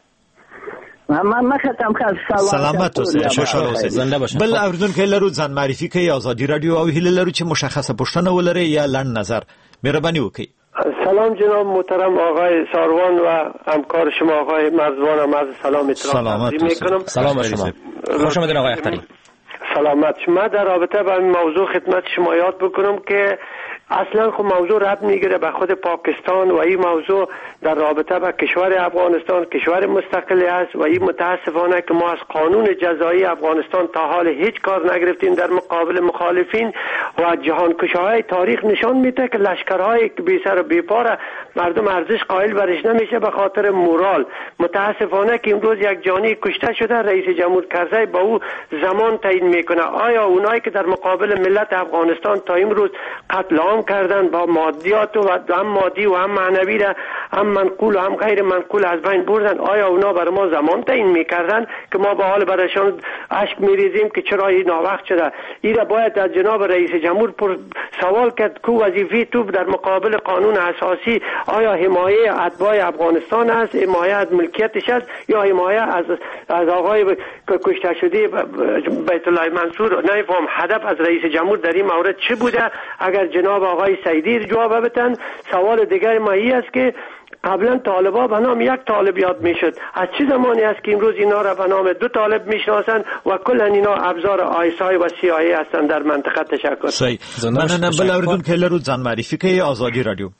ما ما ختم کړ سلامت اوسئ خوشاله اوسئ زنده باشئ بل اوریدونکو لرو ځان معرفي کوي آزادي رادیو او هیله لرو چې مشخصه پوښتنه ولري یا لنډ نظر مهرباني وکړئ. سلام جناب محترم آقای ساروان و همکار شما آقای مرزوان هم از سلام اطلاع تقدیم میکنم. سلام شما. خوش آمدید آقای اختری. سلامت. شما در رابطه با این موضوع خدمت شما یاد بکنم که اصلا خب موضوع ربط میگیره به خود پاکستان و این موضوع در رابطه با کشور افغانستان کشور مستقلی است و این متاسفانه که ما از قانون جزایی افغانستان تا حال هیچ کار نگرفتیم در مقابل مخالفین و جهانکشاهای تاریخ نشان میده که لشکرهای بی سر و بی پا را مردم ارزش قائل برش نمیشه به خاطر مورال. متاسفانه که امروز یک جانی کشته شده رئیس جمهور کرزی با او زمان تعیین میکنه. آیا اونایی که در مقابل ملت افغانستان تا امروز قتل عام کردن با مادیات و هم مادی و هم معنوی را هم منقول و هم غیر منقول از بین بردن آیا اونا برای ما زمان تعیین میکردن که ما با حال برایشان اشک میریزیم که چرا این ناوقت شده؟ این را باید از جناب رئیس جمهور پر سوال کرد که وظیفه تو در مقابل قانون اساسی آیا حمایه اتباع افغانستان است، حمایه از ملکیتش است یا حمایه از از آقای کشته شده بیت الله منصور؟ نمیفهم هدف از رئیس جمهور در این مورد چه بوده؟ اگر جناب آقای سیدی جواب بدن. سوال دیگر ما این است که قبلا طالبا به نام یک طالب یاد میشد، از چه زمانی است که امروز اینا را به نام دو طالب میشناسند و کلا اینا ابزار آیسای و سی آی ای هستند در منطقه؟ تشکر. صحیح. مننه. بل اوریدونکو لرو ځان معرفي کوي آزادي رادیو.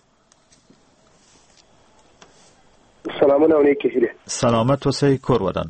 سلامونه علیکم. سلامت اوسئ کور ودان.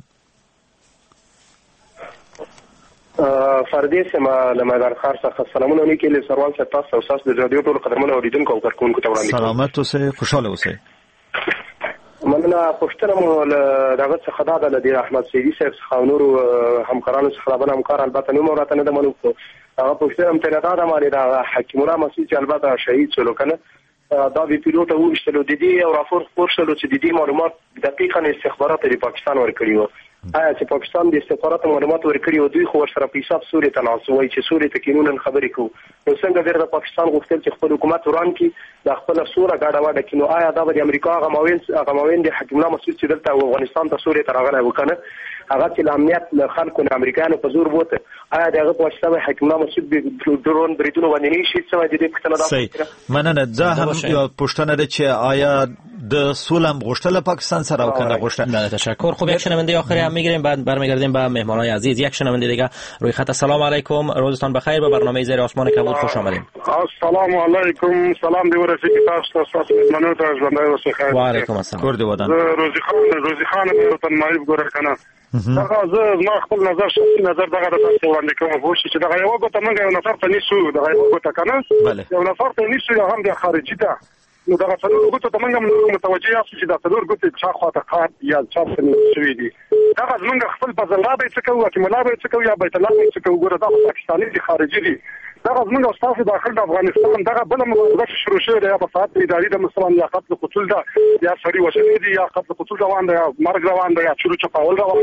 فردي سما لمدار خار څخه سلامونه علیکم له سروان څخه تاسو او تاسو د رادیو ټول قدرمنو اوریدونکو او کارکونکو ته وړاندې. سلامت اوسئ خوشاله اوسئ. مننه. پښتنه مو دغه څخه دا د احمد سیدی صاحب څخه نور همکارانو څخه بل همکار البته نو راته نه د منو هغه پښتنه هم ته دا د مالي د حکیم الله مسعود چې البته شهید شو کنه دا وی پیلوټ او شلو د دې او راپور خور شلو چې د دې معلومات دقیقاً استخبارات د پاکستان ورکړي وو. آیا چې پاکستان د استخبارات معلومات ورکړي او دوی خو سره په حساب سوري تناسب وایي چې سوري ته قانونا خبرې کوي نو څنګه ډېر د پاکستان غوښتل چې خپل حکومت وران کړي د خپل سوره گاډه واډه کینو آیا دا د امریکا غماوین غماوین د حکیم الله مسعود چې دلته افغانستان ته سوري ته راغلی وکنه هغه چې امنیت له خلکو نه امریکایانو په زور وته آیا دغه په واسطه حکیم الله مسعود د درون بریټونو باندې نشي څه د دې پښتنه ده. صحیح. مننه. دا هم یو پښتنه ده چې آیا د سولم غوښتل پاکستان سره او کنه غوښتل؟ نه. تشکر. خب یک شنونده آخری هم میگیریم بعد برمیگردیم به مهمانای عزیز. یک شنونده دیگه روی خط. السلام علیکم، روزتان بخیر. به برنامه زیر آسمان کبود خوش آمدید. السلام علیکم. سلام دی ورسید تاسو تاسو منو ته ژوندای اوسئ. و علیکم السلام. کور دی ودان. روزي خان روزي خان ته معرف ګور کنه. دا زه ما خپل نظر شخصي نظر دغه د تاسو وړاندې کوم خو چې دغه یو ګوته موږ یو نفر ته نیسو دغه یو ګوته کنه یو نفر ته نیسو یو هم د خارجي ده نو دغه څلور ګوته ته موږ متوجه یاست چې دا څلور ګوته چا خواته خاط یا چا څه نشوي دي دغه موږ خپل بازار به څه کوو چې ملا به څه کوو یا بیت الله به څه کوو ګوره دا پاکستاني دي خارجي دي دغه موږ استاد داخل د افغانستان دغه بل مبارزه شروع شوه یا په فعالیت اداري د مثلا یا قتل قتل ده یا سړي وشلې دي یا قتل قتل روان ده یا مرګ روان ده یا چورو چپاول روان ده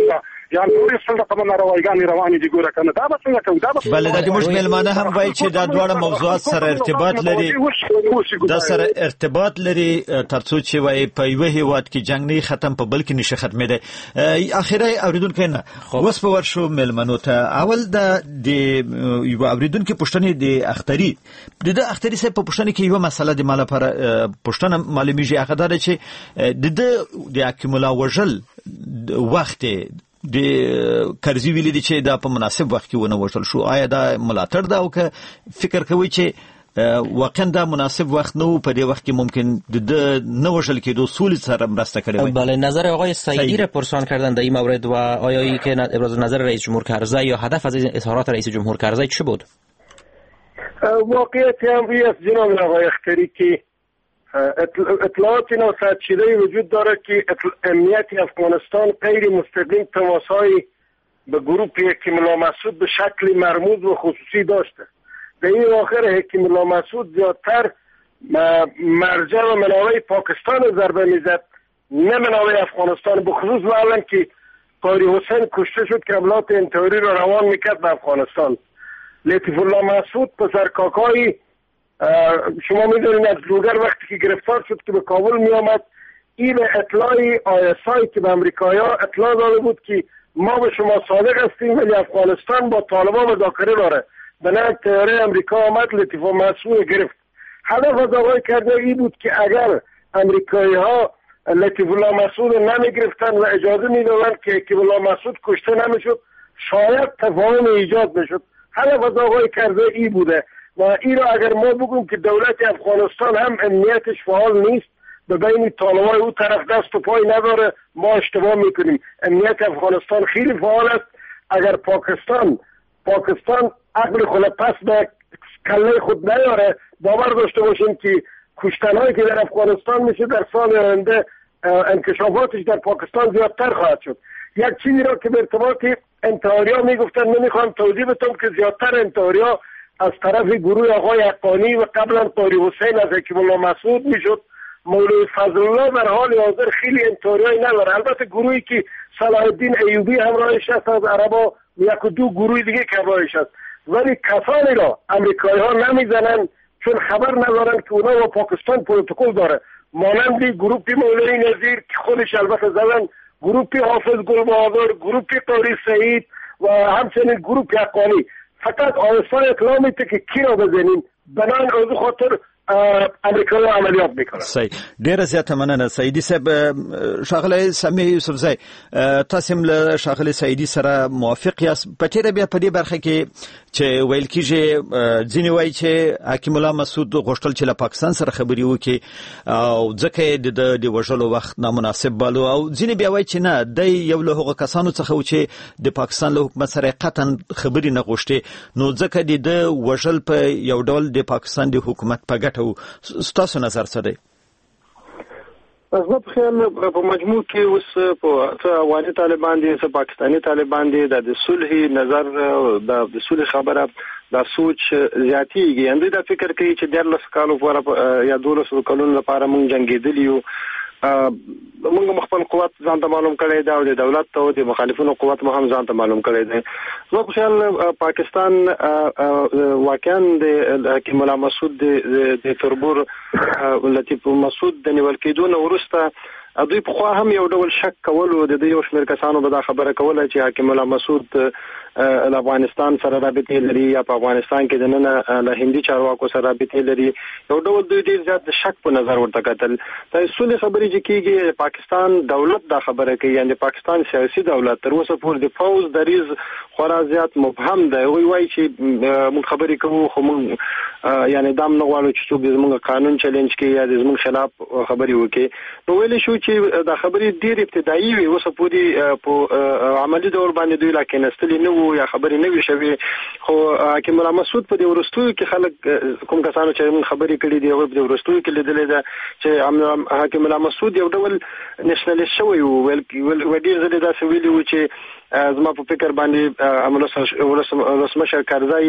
یا نور څه د کومه روایګان روانې دي ګوره کنه دا به څنګه کوي دا به بل د موږ ملمانه هم وایي چې دا دواړه موضوعات سره ارتباط لري دا سره ارتباط لري ترڅو چې وایي په یو هیواد کې جنگ نه ختم په بل کې نشه ختمېده. اخیرا اوریدونکو نه اوس په ورشو ملمنو ته اول د یو اوریدونکو پښتنې د اختری د اختری سره په پښتنې کې یو مسله د مال پر پښتنه معلومیږي هغه دا چې د د اکملا وجل وخت د کرزي ویلي دي چې دا په مناسب وخت کې ونه وشل شو. آیا دا ملاتړ دا او که فکر کوي چې واقعا دا مناسب وخت نه و په دې وخت کې ممکن د نه وشل کېدو سولې سره مرسته کړې وي؟ بله نظر آقای سعیدی را پرسان کردن در این مورد و آیا ای که ابراز نظر رئیس جمهور کرزی یا هدف از اظهارات رئیس جمهور کرزی چه بود؟ واقعیت هم است جناب آقای اختری که اطلاعات ناسد شده وجود داره که امنیت افغانستان غیر مستقیم تماس‌های به گروه حکیم الله مسعود به شکل مرموز و خصوصی داشته. در این آخر حکیم الله مسعود زیادتر مرجع و منابع پاکستان ضربه میزد نه منابع افغانستان، به خصوص معلوم که قاری حسین کشته شد که حملات انتحاری را روان میکرد به افغانستان. لطیف الله مسعود پسر کاکای شما میدونید از لوگر وقتی که گرفتار شد که به کابل می آمد این به اطلاع آی اس آی که به امریکایی ها اطلاع داده بود که ما به شما صادق هستیم ولی افغانستان با طالبان مذاکره داره. به نام تیاره امریکا آمد لطیف مسعود گرفت. هدف از آقای کرزی این بود که اگر امریکایی ها لطیف الله مسعود نمی گرفتن و اجازه می دادن که لطیف الله مسعود کشته نمیشد شاید تفاهم ایجاد میشد. هدف از آقای کرزی این بوده و این را اگر ما بگویم که دولت افغانستان هم امنیتش فعال نیست به بین طالبان او طرف دست و پای نداره ما اشتباه میکنیم. امنیت افغانستان خیلی فعال است. اگر پاکستان پاکستان عقل خود پس به کله خود نیاره باور داشته باشیم که کشتنهایی که در افغانستان میشه در سال آینده انکشافاتش در پاکستان زیادتر خواهد شد. یک چیزی را که به ارتباط انتحاریا میگفتن نمیخوام توضیح بدم که زیادتر انتحاریا از طرف گروه آقای حقانی و قبلا قاری حسین از حکیم الله مسعود میشد. مولوی فضل الله در حال حاضر خیلی انتحاریایی نداره. البته گروهی که صلاح الدین ایوبی همراهش است از عربا و یک و دو گروه دیگه که همراهش است، ولی کسانی را امریکایی ها نمیزنن چون خبر ندارن که اونا با پاکستان پروتکل داره. مانند گروه مولوی نظیر که خودش البته زدن، گروه حافظ گلبهادر، گروه قاری سعید و همچنین گروه حقانی. فقط آیسای اطلاع میده که کی را بزنین بنان از خاطر امریکا له عملیات میکنه. صحیح. ډیره زیاته مننه سعیدی صاحب. شاغله سمی یوسفزی تاسو له شاغله سعیدی سره موافق یاست؟ په تیره بیا په دې برخه کې چې ویل کیږي ځینې وایي چې حکیم الله مسعود غوښتل چې له پاکستان سره خبري وکړي او ځکه د د وژلو وخت نامناسب بالو او ځینې بیا وایي چې نه د یو له هغو کسانو څخه و چې د پاکستان له حکومت سره قطعا خبري نه غوښتي نو ځکه د وژل په یو ډول د پاکستان د حکومت په ګټه او ستاسو نظر څه دی؟ زما په خیال په مجموع کې اوس په افغاني طالبان دي څه پاکستاني طالبان دي د صلح نظر د صلح خبره د سوچ زیاتیږي. اندوی دا فکر کوي چې د لس کالو لپاره یا دولس کلونو لپاره مونږ جنگیدلی یو، موږ خپل قوت ځان ته معلوم کړی دا او د دولت ته او د مخالفینو قوت مو هم ځان ته معلوم کړی دی. زما په خیال پاکستان واقعا د حکیم الله مسعود د تربور لطیف مسعود د نیول کېدو نه وروسته دوی په خوا هم یو ډول شک کولو د یو شمېر کسانو به دا خبره کوله چې حکیم الله مسعود د افغانستان سره رابطې لري یا په افغانستان کې د نن له هندي چارواکو سره رابطې لري. یو ډول دوی ډېر زیات د شک په نظر ورته کتل. د سولې خبرې چې کېږي پاکستان دولت دا خبره کوي یعنی پاکستان سیاسي دولت تر اوسه پورې د فوز دریز خورا زیات مبهم دی. وایي وایي چې موږ خبرې کوو خو موږ یعنی دام نه غواړو چې څوک زموږ قانون چیلنج کړي یا زموږ خلاف خبرې وکړي. نو ویلی شو چې دا خبرې ډېر ابتدایي وي اوسه پورې په عملي ډول باندې دوی لا کېنستلي نه وو یا خبرې نه وي شوې. خو حکیم الله مسعود په دې وروستیو کې خلک کوم کسانو چې موږ خبرې کړي دي هغوی په دې وروستیو کې لیدلې ده چې حکیم الله مسعود یو ډول نیشنلیست شوی و. ویل ډېر ځلې داسې ویلي وو چې زما په فکر باندې ولسمشر کرزی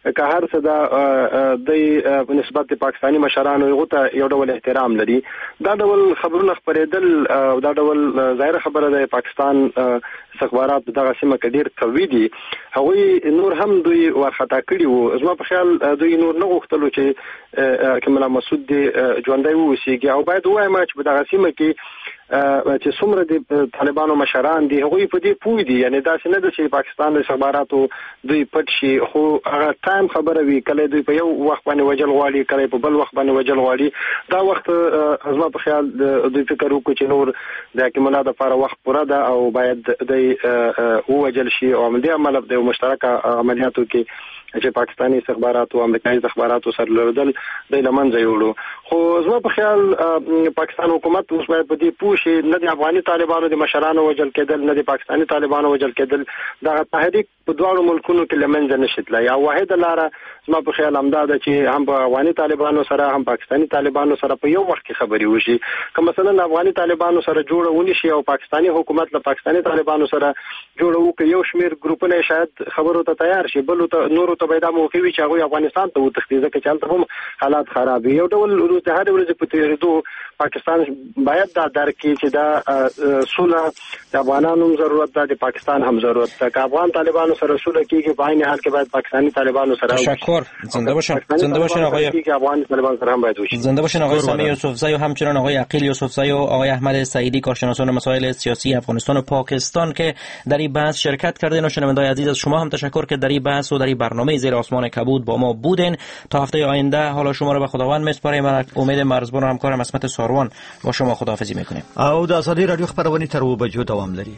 که هر څه د د نسبت پاکستاني مشرانو یو ته یو ډول احترام لري. دا ډول خبرونه خبرېدل او دا ډول ظاهر خبره ده پاکستان استخبارات دغه سیمه کې ډیر قوي دي. هغوی نور هم دوی ورخطا کړي وو. زما په خیال دوی نور نه غوښتلو چې کمال مسعود دی ژوندی ووسیږي او باید وایم چې په دغه سیمه کې چې څومره د طالبانو مشران دي هغوی په دې پوه دي. یعنی دا څه نه ده چې پاکستان د استخباراتو دوی پټ شي، خو هغه ټایم خبره وي، کله دوی په یو وخت باندې وجل غواړي، کله په بل وخت باندې وجل غواړي. دا وخت زما په خیال دوی فکر وکړي چې نور د حکیم الله لپاره وخت پوره ده او باید د ووجل شي او عملي عمل د مشترکه عملیاتو کې چې پاکستاني استخبارات او امریکایي استخبارات سره لرل د لمنځه یوړو. خو زما په خیال پاکستان حکومت اوس باید په دې پوه شي، نه د افغاني طالبانو د مشرانو وجل کېدل، نه د پاکستاني طالبانو وجل کېدل، دا تحریک په دواړو ملکونو کې لمنځه نشي تللی. یا واحده لاره زما په خیال همدا ده چې هم په افغاني طالبانو سره هم پاکستاني طالبانو سره په یو وخت کې خبرې وشي. که مثلا افغاني طالبانو سره جوړه ونشي او پاکستاني حکومت له پاکستاني طالبانو سره جوړه وکړي، یو شمیر ګروپونه شاید خبرو ته تیار شي، بل ته نور ته پیدا موقع وي چې هغه افغانستان ته وتښتي، ځکه چې هلته هم حالات خراب وي. یو ډول روز د هر ورځې په تېرېدو پاکستان باید دا درک کړي چې دا سوله د افغانانو هم ضرورت ده، د پاکستان هم ضرورت ده. که افغان طالبانو سره سوله کېږي په عین حال کې باید پاکستاني طالبانو سره تشکر. زنده باشن. زنده باشن آقای افغان طالبان سره هم باید وشي. زنده باشن آقای سامی یوسفزی و همچنین آقای عقیل یوسفزی و آقای احمد سعیدی، کارشناسان مسائل سیاسی افغانستان و پاکستان که در این بحث شرکت کردین. و شنوندگان عزیز از شما هم تشکر که در این بحث و در این برنامه زیر آسمان کبود با ما بودین. تا هفته آینده حالا شما رو به خداوند میسپاریم و امید مرزبان و همکارم اسمت ساروان با شما خداحافظی میکنیم. او د ازادي رادیو خبرونه تر و بجو دوام لري.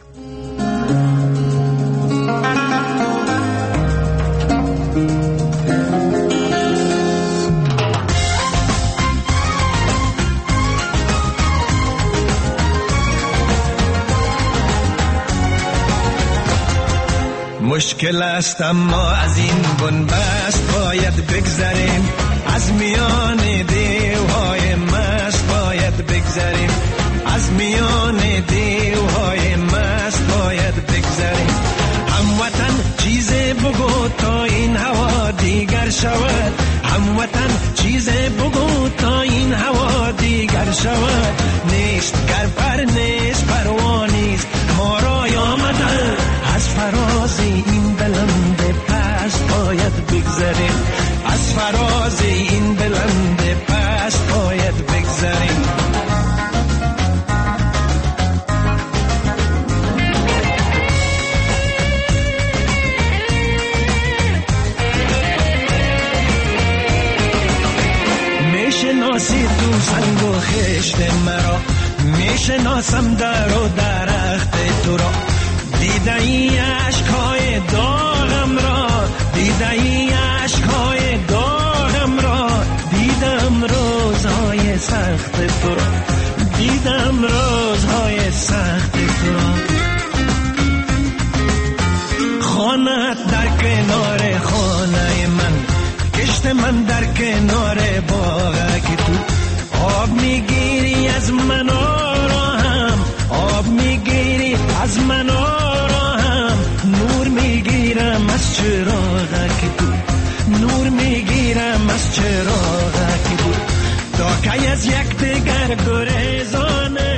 مشکل است اما از این بنبست باید بگذریم، از میان دیوهای مست باید بگذریم، از میان دیوهای مست باید بگذریم. هموطن چیز بگو تا این هوا دیگر شود، هموطن چیز بگو تا این هوا دیگر شود. نیست گر پر نیست پروانیست ما را آمده، از فراز این بلند پست باید بگذریم، از فراز این بلند پست باید بگذریم. میشناسی تو سنگ و خشت مرا، میشناسم در و درخت تو را، دیده ای عشقای داغم را، دیده ای عشقای داغم را، دیدم روزهای سخت تو را، دیدم روزهای سخت تو را. خانه‌ات در کنار خانه من، کشت من در کنار باغک تو، آب میگیری از من آرام، آب میگیری از من آرام، نور میگیرم از چراغک تو، نور میگیرم از چراغک تو. تا که از یک دیگر گریزانه